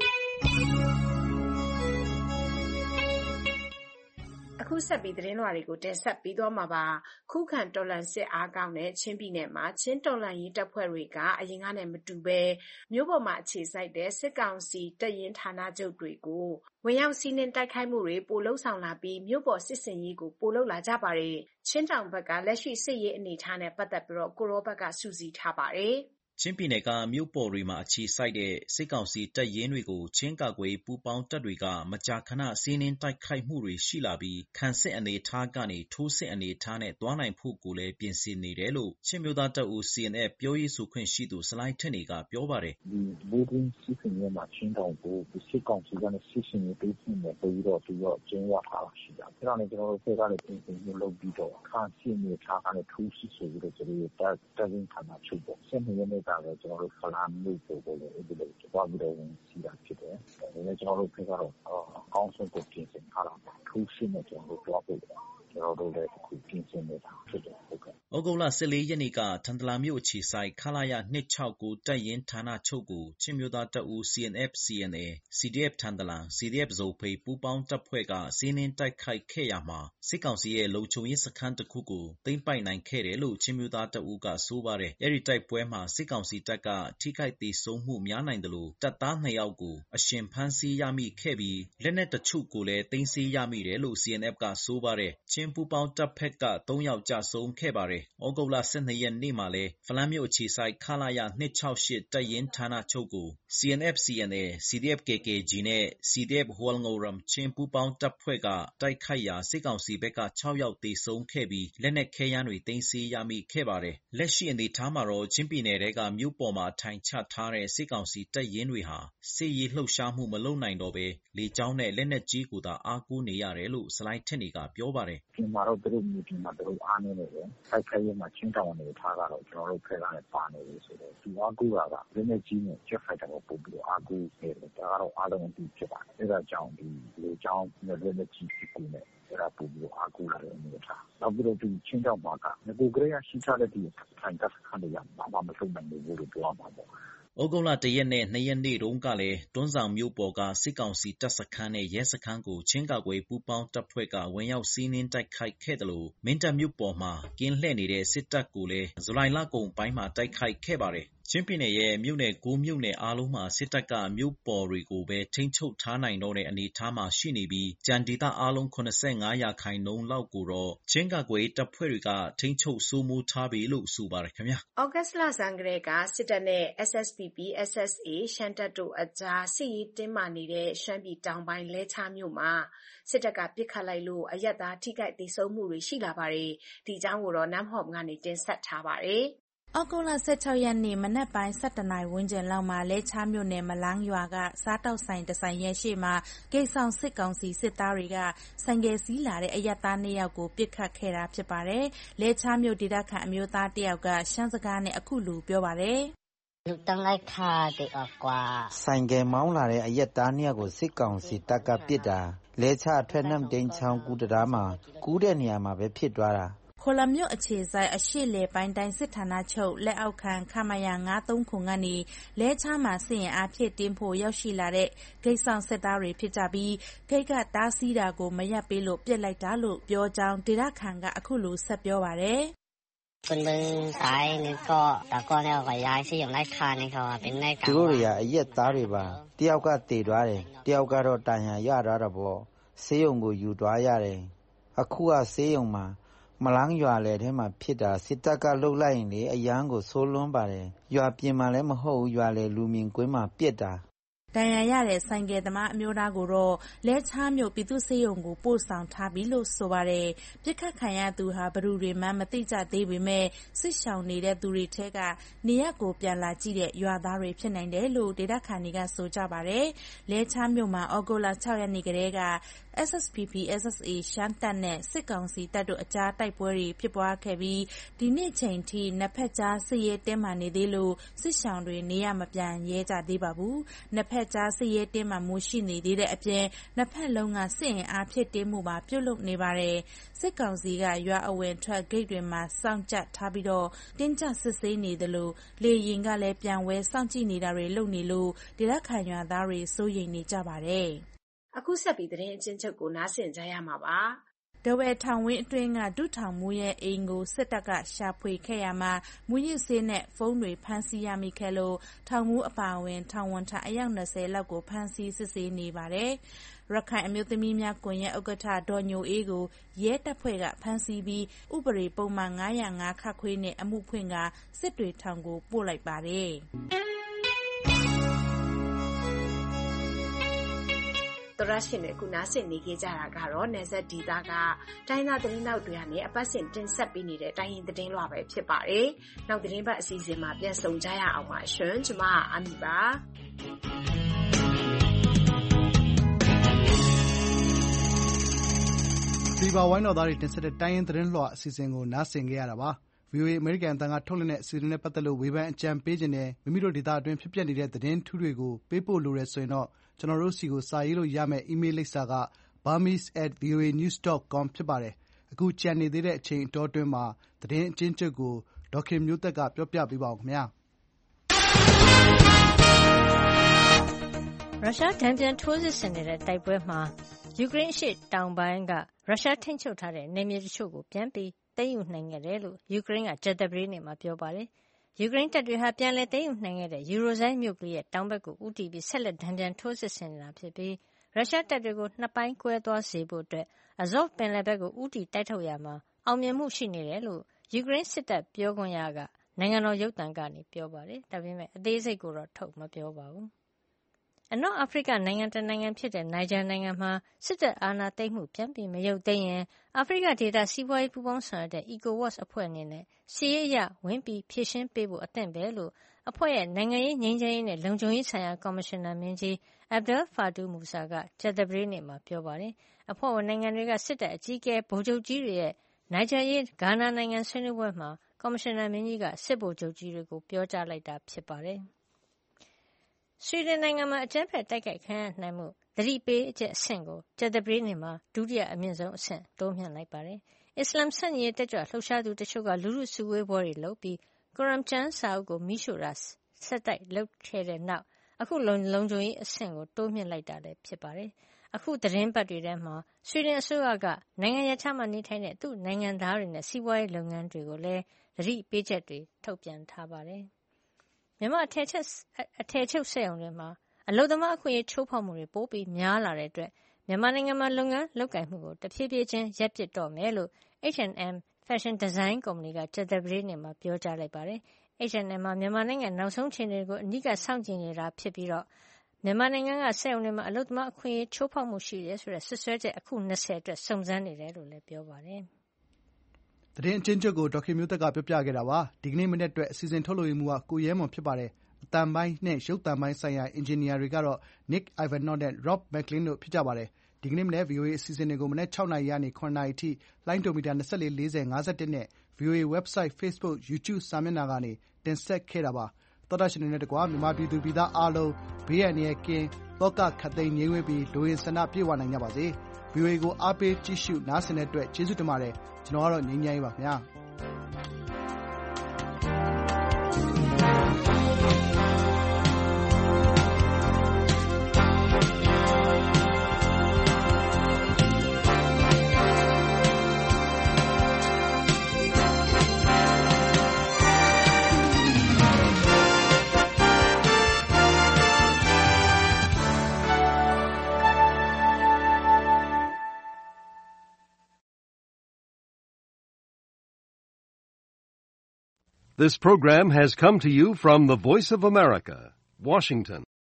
S21: အခုဆက်ပြီးသတင်းလွှာတွေကိုတင်ဆက်ပေးသွားမှာပါ။ခုခံတော်လှန်စစ်အားကောင်းတဲ့ချင်းပြည်နယ်မှာချင်းတော်လှန်ရေးတပ်ဖွဲ့တွေကအရင်ကနဲ့မတူဘဲမြို့ပေါ်မှာအခြေစိုက်တဲ့စစ်ကောင်စီတပ်ရင်းဌာနချုပ်တွေကိုဝင်ရောက်စီးနင်းတိုက်ခိုက်မှုတွေပိုလုပ်ဆောင်လာပြီးမြို့ပေါ်စစ်စင်ရေးကိုပိုလုပ်လာကြပါတယ်။ချင်းတောင်ဘက်ကလက်ရှိစစ်ရေးအနေအထားနဲ့ပတ်သက်ပြီးကိုရောဘက်ကစုစည်းထားပါတယ်။
S23: ချင်းပြည်နယ်ကမြို့ပေါ်တွေမှာအခြေစိုက်တဲ့စစ်ကောင်စီတပ်ရင်းတွေကိုချင်းကာကွယ်ပူးပေါင်းတပ်တွေကမကြာခဏစီးနင်းတိုက်ခိုက်မှုတွေရှိလာပြီးခံစစ်အနေအထားကနေထိုးစစ်အနေအထားနဲ့တွားနိုင်ဖို့ကိုလည်းပြင်ဆင်နေတယ်လို့ချင်းမျိုးသားတပ်ဦး CNF ပြောရေးဆိုခွင့်ရှိသူစလိုင်းထက်နေကပြောပါတယ်
S4: ။ဒီမိုးတွင်းစစ်စင်ရေးမှာချင်းတောင်ကိုစစ်ကောင်စီကလည်းစစ်စင်ရေးပေးနေပြီးတော့သူရောကျင်းဝထားတာရှိတာ။အဲ့ဒါနဲ့ကျွန်တော်တို့ဖက်ကလည်းပြင်ဆင်မှုလုပ်ပြီးတော့ခံစစ်အနေအထားကနေထိုးစစ်ဆိုပြီးတော့ကျွန်တော်တို့တပ်ရင်းဌာနချုပ်ပေါ့။စစ်နေရတဲ့ကလည်းကျွန်တော်တို့ဖလာမျိုးပို့လို့အဲ့ဒီလိုကြွားပြီးတော့ဝင်စီးတာဖြစ်တယ်။ဒါနဲ့ကျွန်တော်တို့ဖက်ကတော့အကောင်းဆုံးကိုပြင်ဆင်ထားတာ။ထိုးစစ်နဲ့ကျွန်တော်တို့ကြွားဖို့ကျွန်တော်တို့လည်းအခုပြင်ဆင်နေတာဖြစ်တယ်ဟုတ်ကဲ့
S23: ။ဩဂုတ်လ 14 ရက်နေ့ကထန်တလာမြို့အခြေစိုက်ခလာရ269တပ်ရင်းဌာနချုပ်ကိုချင်းမျိုးသားတပ်ဦး CNF CNA CDF ထန်တလန် CDF ဇိုဖိပူးပေါင်းတပ်ဖွဲ့ကစီးနင်းတိုက်ခိုက်ခဲ့ရမှာစစ်ကောင်စီရဲ့လုံခြုံရေးစခန်းတစ်ခုကိုသိမ်းပိုက်နိုင်ခဲ့တယ်လို့ချင်းမျိုးသားတပ်ဦးကဆိုပါတယ်။အဲဒီတိုက်ပွဲမှာစစ်ကောင်စီတပ်ကထိခိုက်သေဆုံးမှုများနိုင်တယ်လို့တပ်သား2ယောက်ကိုအရှင်ဖမ်းဆီးရမိခဲ့ပြီးလက်နက်တချို့ကိုလည်းသိမ်းဆည်းရမိတယ်လို့ CNF ကဆိုပါတယ်။ချင်းပူးပေါင်းတပ်ဖက်က3ယောက်ကြဆုံးခဲ့ပါတယ်။ဩဂုတ်လ 12 ရက်နေ့မှာလည်းဖလန်းမြို့အခြေစိုက်ခလာရ268တပ်ရင်းဌာနချုပ်ကို CNF CNA CDF KKG နဲ့ CDF ဟွယ်ငိုရမ်ချင်းပူးပေါင်းတပ်ဖွဲ့ကတိုက်ခိုက်ရာစစ်ကောင်စီဘက်က6ယောက်သေဆုံးခဲ့ပြီးလက်နက်ခဲယမ်းတွေသိမ်းဆည်းရမိခဲ့ပါတယ်။လက်ရှိအနေအထားမှာတော့ချင်းပြည်နယ်ကမြို့ပေါ်မှာထိုင်ချထားတဲ့စစ်ကောင်စီတပ်ရင်းတွေဟာစစ်ရေးလှုပ်ရှားမှုမလုပ်နိုင်တော့ဘဲလေကြောင်းနဲ့လက်နက်ကြီးကိုသာအားကိုးနေရတယ်လို့စလိုင်းထက်နေကပြောပါတယ်
S4: ။ဒီမှာတော့သူတို့မြို့ပြင်မှာသူတို့အားနေတယ်တိုက်ခိုက်ရမှာချင်းတောင်အနေထားကတော့ကျွန်တော်တို့ဖက်ကလည်းပါနေပြီဆိုတော့ဒီအားကိုးတာကလက်နက်ကြီးနဲ့ချက်ဖိုက်တာကိုပို့ပြီးတော့အားကိုးနေတယ်ဒါကတော့အားလုံးအတူဖြစ်ပါတယ်အဲဒါကြောင့်ဒီလေကြောင်းနဲ့လက်နက်ကြီးကိုနဲ့အဲ့ဒါပို့ပြီးတော့အားကိုးလာတဲ့အနေထားနောက်ပြီးတော့ဒီချင်းတောင်မှာကငကိုကလေးရရှိထားတဲ့ဒီထိုင်တပ်ခန်းတွေရမှာမဆုံးနိုင်ဘူးလို့ပြောမှာပေါ့
S23: ဩဂုတ်လ 1 ရက်နဲ့ 2 ရက်နေ့တုန်းကလည်းတွန်းဆောင်မြို့ပေါ်ကစစ်ကောင်စီတပ်စခန်းနဲ့ရဲစခန်းကိုချင်းကာကွယ်ပူးပေါင်းတပ်ဖွဲ့ကဝင်ရောက်စီးနင်းတိုက်ခိုက်ခဲ့တယ်လို့မင်းတပ်မြို့ပေါ်မှာကင်းလှည့်နေတဲ့စစ်တပ်ကိုလည်းဇူလိုင်လကုန်ပိုင်းမှာတိုက်ခိုက်ခဲ့ပါတယ်။ချင်းပြည်နယ်ရဲ့မြို့နယ်9မြို့နယ်အားလုံးမှာစစ်တပ်ကမြို့ပေါ်တွေကိုပဲထိန်းချုပ်ထားနိုင်တော့တဲ့အနေအထားမှာရှိနေပြီးကြံဒေသအားလုံး85%လောက်ကိုတော့ချင်းကာကွယ်တပ်ဖွဲ့တွေကထိန်းချုပ်စိုးမိုးထားပြီလို့ဆိုပါတယ်ခင်ဗျာ
S21: ။ဩဂတ်စ်လဆန်းကလေးကစစ်တပ်နဲ့ SSPP SSA ရှမ်းတပ်တို့အကြားစစ်ရေးတင်းမာနေတဲ့ရှမ်းပြည်တောင်ပိုင်းလဲချားမြို့မှာစစ်တပ်ကပစ်ခတ်လိုက်လို့အရက်သားထိခိုက်သေဆုံးမှုတွေရှိလာပါတယ်။ဒီအကြောင်းကိုတော့နမ်ဟော့ကနေတင်ဆက်ထားပါတယ်။
S22: ဩဂုတ်လ 16 ရက်နေ့မနက်ပိုင်း 17 နာရီဝန်းကျင်လောက်မှာလဲချားမြို့နယ်မလန်းရွာကစားတောက်ဆိုင်တစ်ဆိုင်ရဲ့ရှေ့မှာဂိတ်ဆောင်စစ်ကောင်စီစစ်သားတွေကဆိုင်ကယ်စီးလာတဲ့အရပ်သား2ယောက်ကိုပစ်ခတ်ခဲ့တာဖြစ်ပါတယ်။လဲချားမြို့ဒေသခံအမျိုးသားတစ်ယောက်ကရှမ်းစကားနဲ့အခုလိုပြောပါတယ်
S1: လူတန်းလိုက်ခါတဲ့ကွာဆိုင်ကယ်မောင်းလာတဲ့အရက်သား2ယောက်ကိုစစ်ကောင်စီတပ်ကပစ်တာလဲချအထွက်နှံတိန်ချောင်းကူးတရားမှာကူးတဲ့နေရာမှာပဲဖြစ်သွားတာ
S22: ခိုလမြို့အခြေဆိုင်အရှိလေပိုင်းတိုင်းစစ်ဌာနချုပ်လက်အောက်ခံခမရ939ကနေလဲချားမှာစစ်ရင်အားဖြည့်တင်းဖို့ရောက်ရှိလာတဲ့ဂိတ်ဆောင်စစ်သားတွေဖြစ်ကြပြီးဂိတ်ကတားဆီးတာကိုမရပ်ပေးလို့ပြစ်လိုက်တာလို့ပြောကြောင်းဒေသခံကအခုလိုဆက်ပြောပါတယ်
S1: သူတို့တွေကအရက်သားတွေပါတယောက်ကတည်သွားတယ်တယောက်ကတော့တန်ရာရသွားတာပေါ့ဆေးရုံကိုယူသွားရတယ်အခုကဆေးရုံမှာမလန်းရွာလေထဲမှာဖြစ်တာစစ်တပ်ကလှုပ်လိုက်ရင်လေအရန်ကိုဆိုးလွန်းပါတယ်ရွာပြင်မှာလည်းမဟုတ်ဘူးရွာလေလူမြင်ကွင်းမှာပြစ်တာ
S22: ဒဏ်ရာရတဲ့ဆိုင်ကယ်သမားအမျိုးသားကိုတော့လဲချားမြို့ပြည်သူ့ဆေးရုံကိုပို့ဆောင်ထားပြီလို့ဆိုပါတယ်။ပစ်ခတ်ခံရသူဟာဘယ်သူတွေမှန်းမသိကြသေးပေမဲ့စစ်ရှောင်နေတဲ့သူတွေထဲကနေရပ်ကိုပြန်လာကြည့်တဲ့ရွာသားတွေဖြစ်နိုင်တယ်လို့ဒေသခံတွေကဆိုကြပါတယ်။လဲချားမြို့မှာဩဂုတ်လ 6 ရက်နေ့ကတည်းကSSPP SSA ရှမ်းတပ်နဲ့စစ်ကောင်စီတပ်တို့အကြားတိုက်ပွဲတွေဖြစ်ပွားခဲ့ပြီးဒီနေ့ချိန်ထိနှစ်ဖက်ကြားစစ်ရေးတင်းမာနေသေးလို့စစ်ရှောင်တွေနေရမပြန်ရဲကြသေးပါဘူး။နှစ်ဖက်ကြားစစ်ရေးတင်းမာမှုရှိနေသေးတဲ့အပြင်နှစ်ဖက်လုံးကစစ်အင်အားဖြည့်တင်းမှုပါပြုလုပ်နေပါတယ်။စစ်ကောင်စီကရွာအဝင်ထွက်ဂိတ်တွေမှာစောင့်ကြပ်ထားပြီးတော့တင်းကျပ်စစ်ဆေးနေသလိုလေယာဉ်ကလည်းပြန်ဝဲစောင့်ကြည့်နေတာတွေလုပ်နေလို့ဒေသခံရွာသားတွေစိုးရိမ်နေကြပါတယ်။
S21: အခုဆက်ပြီးသတင်းအကျဉ်းချုပ်ကိုနားဆင်ကြရမှာပါ
S22: ။ထားဝယ်ထောင်ဝင်းအတွင်းကဒုထောင်မှူးရဲ့အိမ်ကိုစစ်တပ်ကရှာဖွေခဲ့ရာမှာမူးယစ်ဆေးနဲ့ဖုန်းတွေဖမ်းဆီးရမိခဲ့လို့ထောင်မှူးအပါအဝင်ထောင်ဝန်ထမ်းအယောက် 20 လောက်ကိုဖမ်းဆီးစစ်ဆေးနေပါတယ်။ရခိုင်အမျိုးသမီးများကွန်ရက်ဥက္ကဋ္ဌဒေါ်ညိုအေးကိုရဲတပ်ဖွဲ့ကဖမ်းဆီးပြီးဥပဒေပုံမှန် 905 ခခွေနဲ့အမှုဖွင့်ကာစစ်တွေထောင်ကိုပို့လိုက်ပါတယ်။
S21: သောရရှင်တွေအခုနားဆင်နေကြတာကတော့နယ်စပ်ဒေသကတိုင်းသားသတင်းတောက်တွေကနေအပတ်စဉ်တင်ဆက်ပေးနေတဲ့တိုင်းရင်းသတင်းလွှာပဲဖြစ်ပါတယ်။နောက်သတင်းပတ်အစီအစဉ်မှာပြန်ဆုံကြရအောင်ပါရှင်။ကျွန်မအမီပါ
S2: ။ဒီပါဝိုင်းတော်သားတွေတင်ဆက်တဲ့တိုင်းရင်းသတင်းလွှာအစီအစဉ်ကိုနားဆင်ကြရတာပါ။ VOA အမေရိကန်အသံကထုတ်လွှင့်တဲ့အစီအစဉ်နဲ့ပတ်သက်လို့ဝေဖန်အကြံပေးခြင်းနဲ့မိမိတို့ဒေသအတွင်းဖြစ်ပျက်နေတဲ့သတင်းထူးတွေကိုပေးပို့လိုတယ်ဆိုရင်တော့ကျွန်တော်တို့ဆီကိုစာရေးလို့ရမယ့်အီးမေးလ်လိပ်စာက burmese@voanews.com ဖြစ်ပါတယ်။အခုကျန်နေသေးတဲ့အချိန်အတောအတွင်းမှာသတင်းအကျဉ်းချုပ်ကိုဒေါက်ခင်မျိုးသက်ကပြောပြပေးပါဦးခင်ဗျာ
S3: ။ရုရှားတန်ပြန်ထိုးစစ်ဆင်နေတဲ့တိုက်ပွဲမှာယူကရိန်းအရှေ့တောင်ပိုင်းကရုရှားထိန်းချုပ်ထားတဲ့နယ်မြေတချို့ကိုပြန်ပြီးသိမ်းယူနိုင်ခဲ့တယ်လို့ယူကရိန်းကကြာသပတေးနေ့မှာပြောပါတယ်။ယူကရိန်းတပ်တွေဟာပြန်လည်သိမ်းယူနိုင်ခဲ့တဲ့ယူရိုဇိုင်းမြို့ကလေးရဲ့တောင်ဘက်ကိုဦးတည်ပြီးဆက်လက်တန်ပြန်ထိုးစစ်ဆင်နေတာဖြစ်ပြီးရုရှားတပ်တွေကိုနှစ်ပိုင်းကွဲသွားစေဖို့အတွက်အဇော့ဗ်ပင်လယ်ဘက်ကိုဦးတည်တိုက်ထုတ်ရာမှာအောင်မြင်မှုရှိနေတယ်လို့ယူကရိန်းစစ်တပ်ပြောခွင့်ရကနိုင်ငံတော်ရုပ်သံကနေပြောပါတယ်။ဒါပေမဲ့အသေးစိတ်ကိုတော့ထုတ်မပြောပါဘူး။အနောက်အာဖရိကနိုင်ငံတနိုင်ငံဖြစ်တဲ့နိုင်ဂျာနိုင်ငံမှာစစ်တပ်အာဏာသိမ်းမှုပြန်ပြီးမရုပ်သိမ်းရင်အာဖရိကဒေသစီးပွားရေးပူးပေါင်းဆောင်ရွက်တဲ့ ECOWAS အဖွဲ့အနေနဲ့စစ်ရေးအရဝင်ပြီးဖြေရှင်းပေးဖို့အသင့်ပဲလို့အဖွဲ့ရဲ့နိုင်ငံရေးငြိမ်းချမ်းရေးနဲ့လုံခြုံရေးဆိုင်ရာကော်မရှင်နာမင်းကြီး Abdel Fattah Musa ကကြာသပတေးနေ့မှာပြောပါတယ်။အဖွဲ့ဝင်နိုင်ငံတွေကစစ်တပ်အကြီးအကဲဗိုလ်ချုပ်ကြီးတွေရဲ့နိုင်ဂျာရေးဂါနာနိုင်ငံဆွေးနွေးပွဲမှာကော်မရှင်နာမင်းကြီးကစစ်ဗိုလ်ချုပ်ကြီးတွေကိုပြောကြားလိုက်တာဖြစ်ပါတယ်။ဆွီဒင်နိုင်ငံမှာအကြမ်းဖက်တိုက်ခိုက်ခံရနိုင်မှုသတိပေးချက်အဆင့်ကိုကြာသပတေးနေ့မှာဒုတိယအမြင့်ဆုံးအဆင့်တိုးမြှင့်လိုက်ပါတယ်။အစ္စလာမ်ဆန့်ကျင်ရေးတက်ကြွလှုပ်ရှားသူတချို့ကလူထုစုဝေးပွဲတွေလုပ်ပြီးကုရ်အာန်ကျမ်းစာအုပ်ကိုမီးရှို့တာဆက်တိုက်လုပ်ခဲ့တဲ့နောက်အခုလုံခြုံရေးအဆင့်ကိုတိုးမြှင့်လိုက်တာလည်းဖြစ်ပါတယ်။အခုသတင်းပတ်တွေထဲမှာဆွီဒင်အစိုးရကနိုင်ငံရပ်ခြားမှာနေထိုင်တဲ့သူ့နိုင်ငံသားတွေနဲ့စီးပွားရေးလုပ်ငန်းတွေကိုလည်းသတိပေးချက်တွေထုတ်ပြန်ထားပါတယ်။မြန်မာအထည်ချုပ်စက်ရုံတွေမှာအလုပ်သမားအခွင့်အရေးချိုးဖောက်မှုတွေပိုပြီးများလာတဲ့အတွက်မြန်မာနိုင်ငံမှာလုပ်ငန်းလုပ်ကိုင်မှုကိုတဖြည်းဖြည်းချင်းရပ်ပစ်တော့မယ်လို့ H&M ဖက်ရှင်ဒီဇိုင်းကုမ္ပဏီကကြာသပတေးနေ့မှာပြောကြားလိုက်ပါတယ်။ H&M မှာမြန်မာနိုင်ငံနောက်ဆုံးအခြေအနေကိုအနီးကပ်စောင့်ကြည့်နေတာဖြစ်ပြီးမြန်မာနိုင်ငံကစက်ရုံတွေမှာအလုပ်သမားအခွင့်အရေးချိုးဖောက်မှုရှိတယ်ဆိုတဲ့စွပ်စွဲချက်အခု20အတွက်စုံစမ်းနေတယ်လို့လည်းပြောပါတယ်။
S2: သတင်းအကျဉ်းချုပ်ကိုဒေါက်ခင်မျိုးသက်ကပြောပြခဲ့တာပါ။ဒီကနေ့မနေ့အတွက်အစီအစဉ်ထုတ်လုပ်ရေးမှူးကကိုရဲမွန်ဖြစ်ပါတယ်။အသံပိုင်းနဲ့ရုပ်သံပိုင်းဆိုင်ရာအင်ဂျင်နီယာတွေကတော့ Nick Ivanov နဲ့ Rob McLean တို့ဖြစ်ကြပါတယ်။ဒီကနေ့မနက် VOA အစီအစဉ်တွေကိုမနက် 6 နာရီကနေ 7 နာရီအထိလိုင်းဒိုမီတာ 24, 40, 51နဲ့ VOA Website, Facebook, YouTube စာမျက်နှာကနေတင်ဆက်ခဲ့တာပါ။သောတရှင်တွေနဲ့တကွမြန်မာပြည်သူပြည်သားအားလုံးဘေးအန္တရာယ်ကင်းသောကခတ်သိမ်းငြိမ်းဝေးပြီးဒိုရင်ဆန္ဒပြည့်ဝနိုင်ကြပါစေ။ VOA ကိုအားပေးကြည့်ရှုနားဆင်တဲ့အတွက်ကျေးဇူးတင်ပါတယ်။ကျွန်တော်ကတော့ငြိမ်းချမ်းရေးပါခင်ဗျာ။
S5: This program has come to you from the Voice of America, Washington.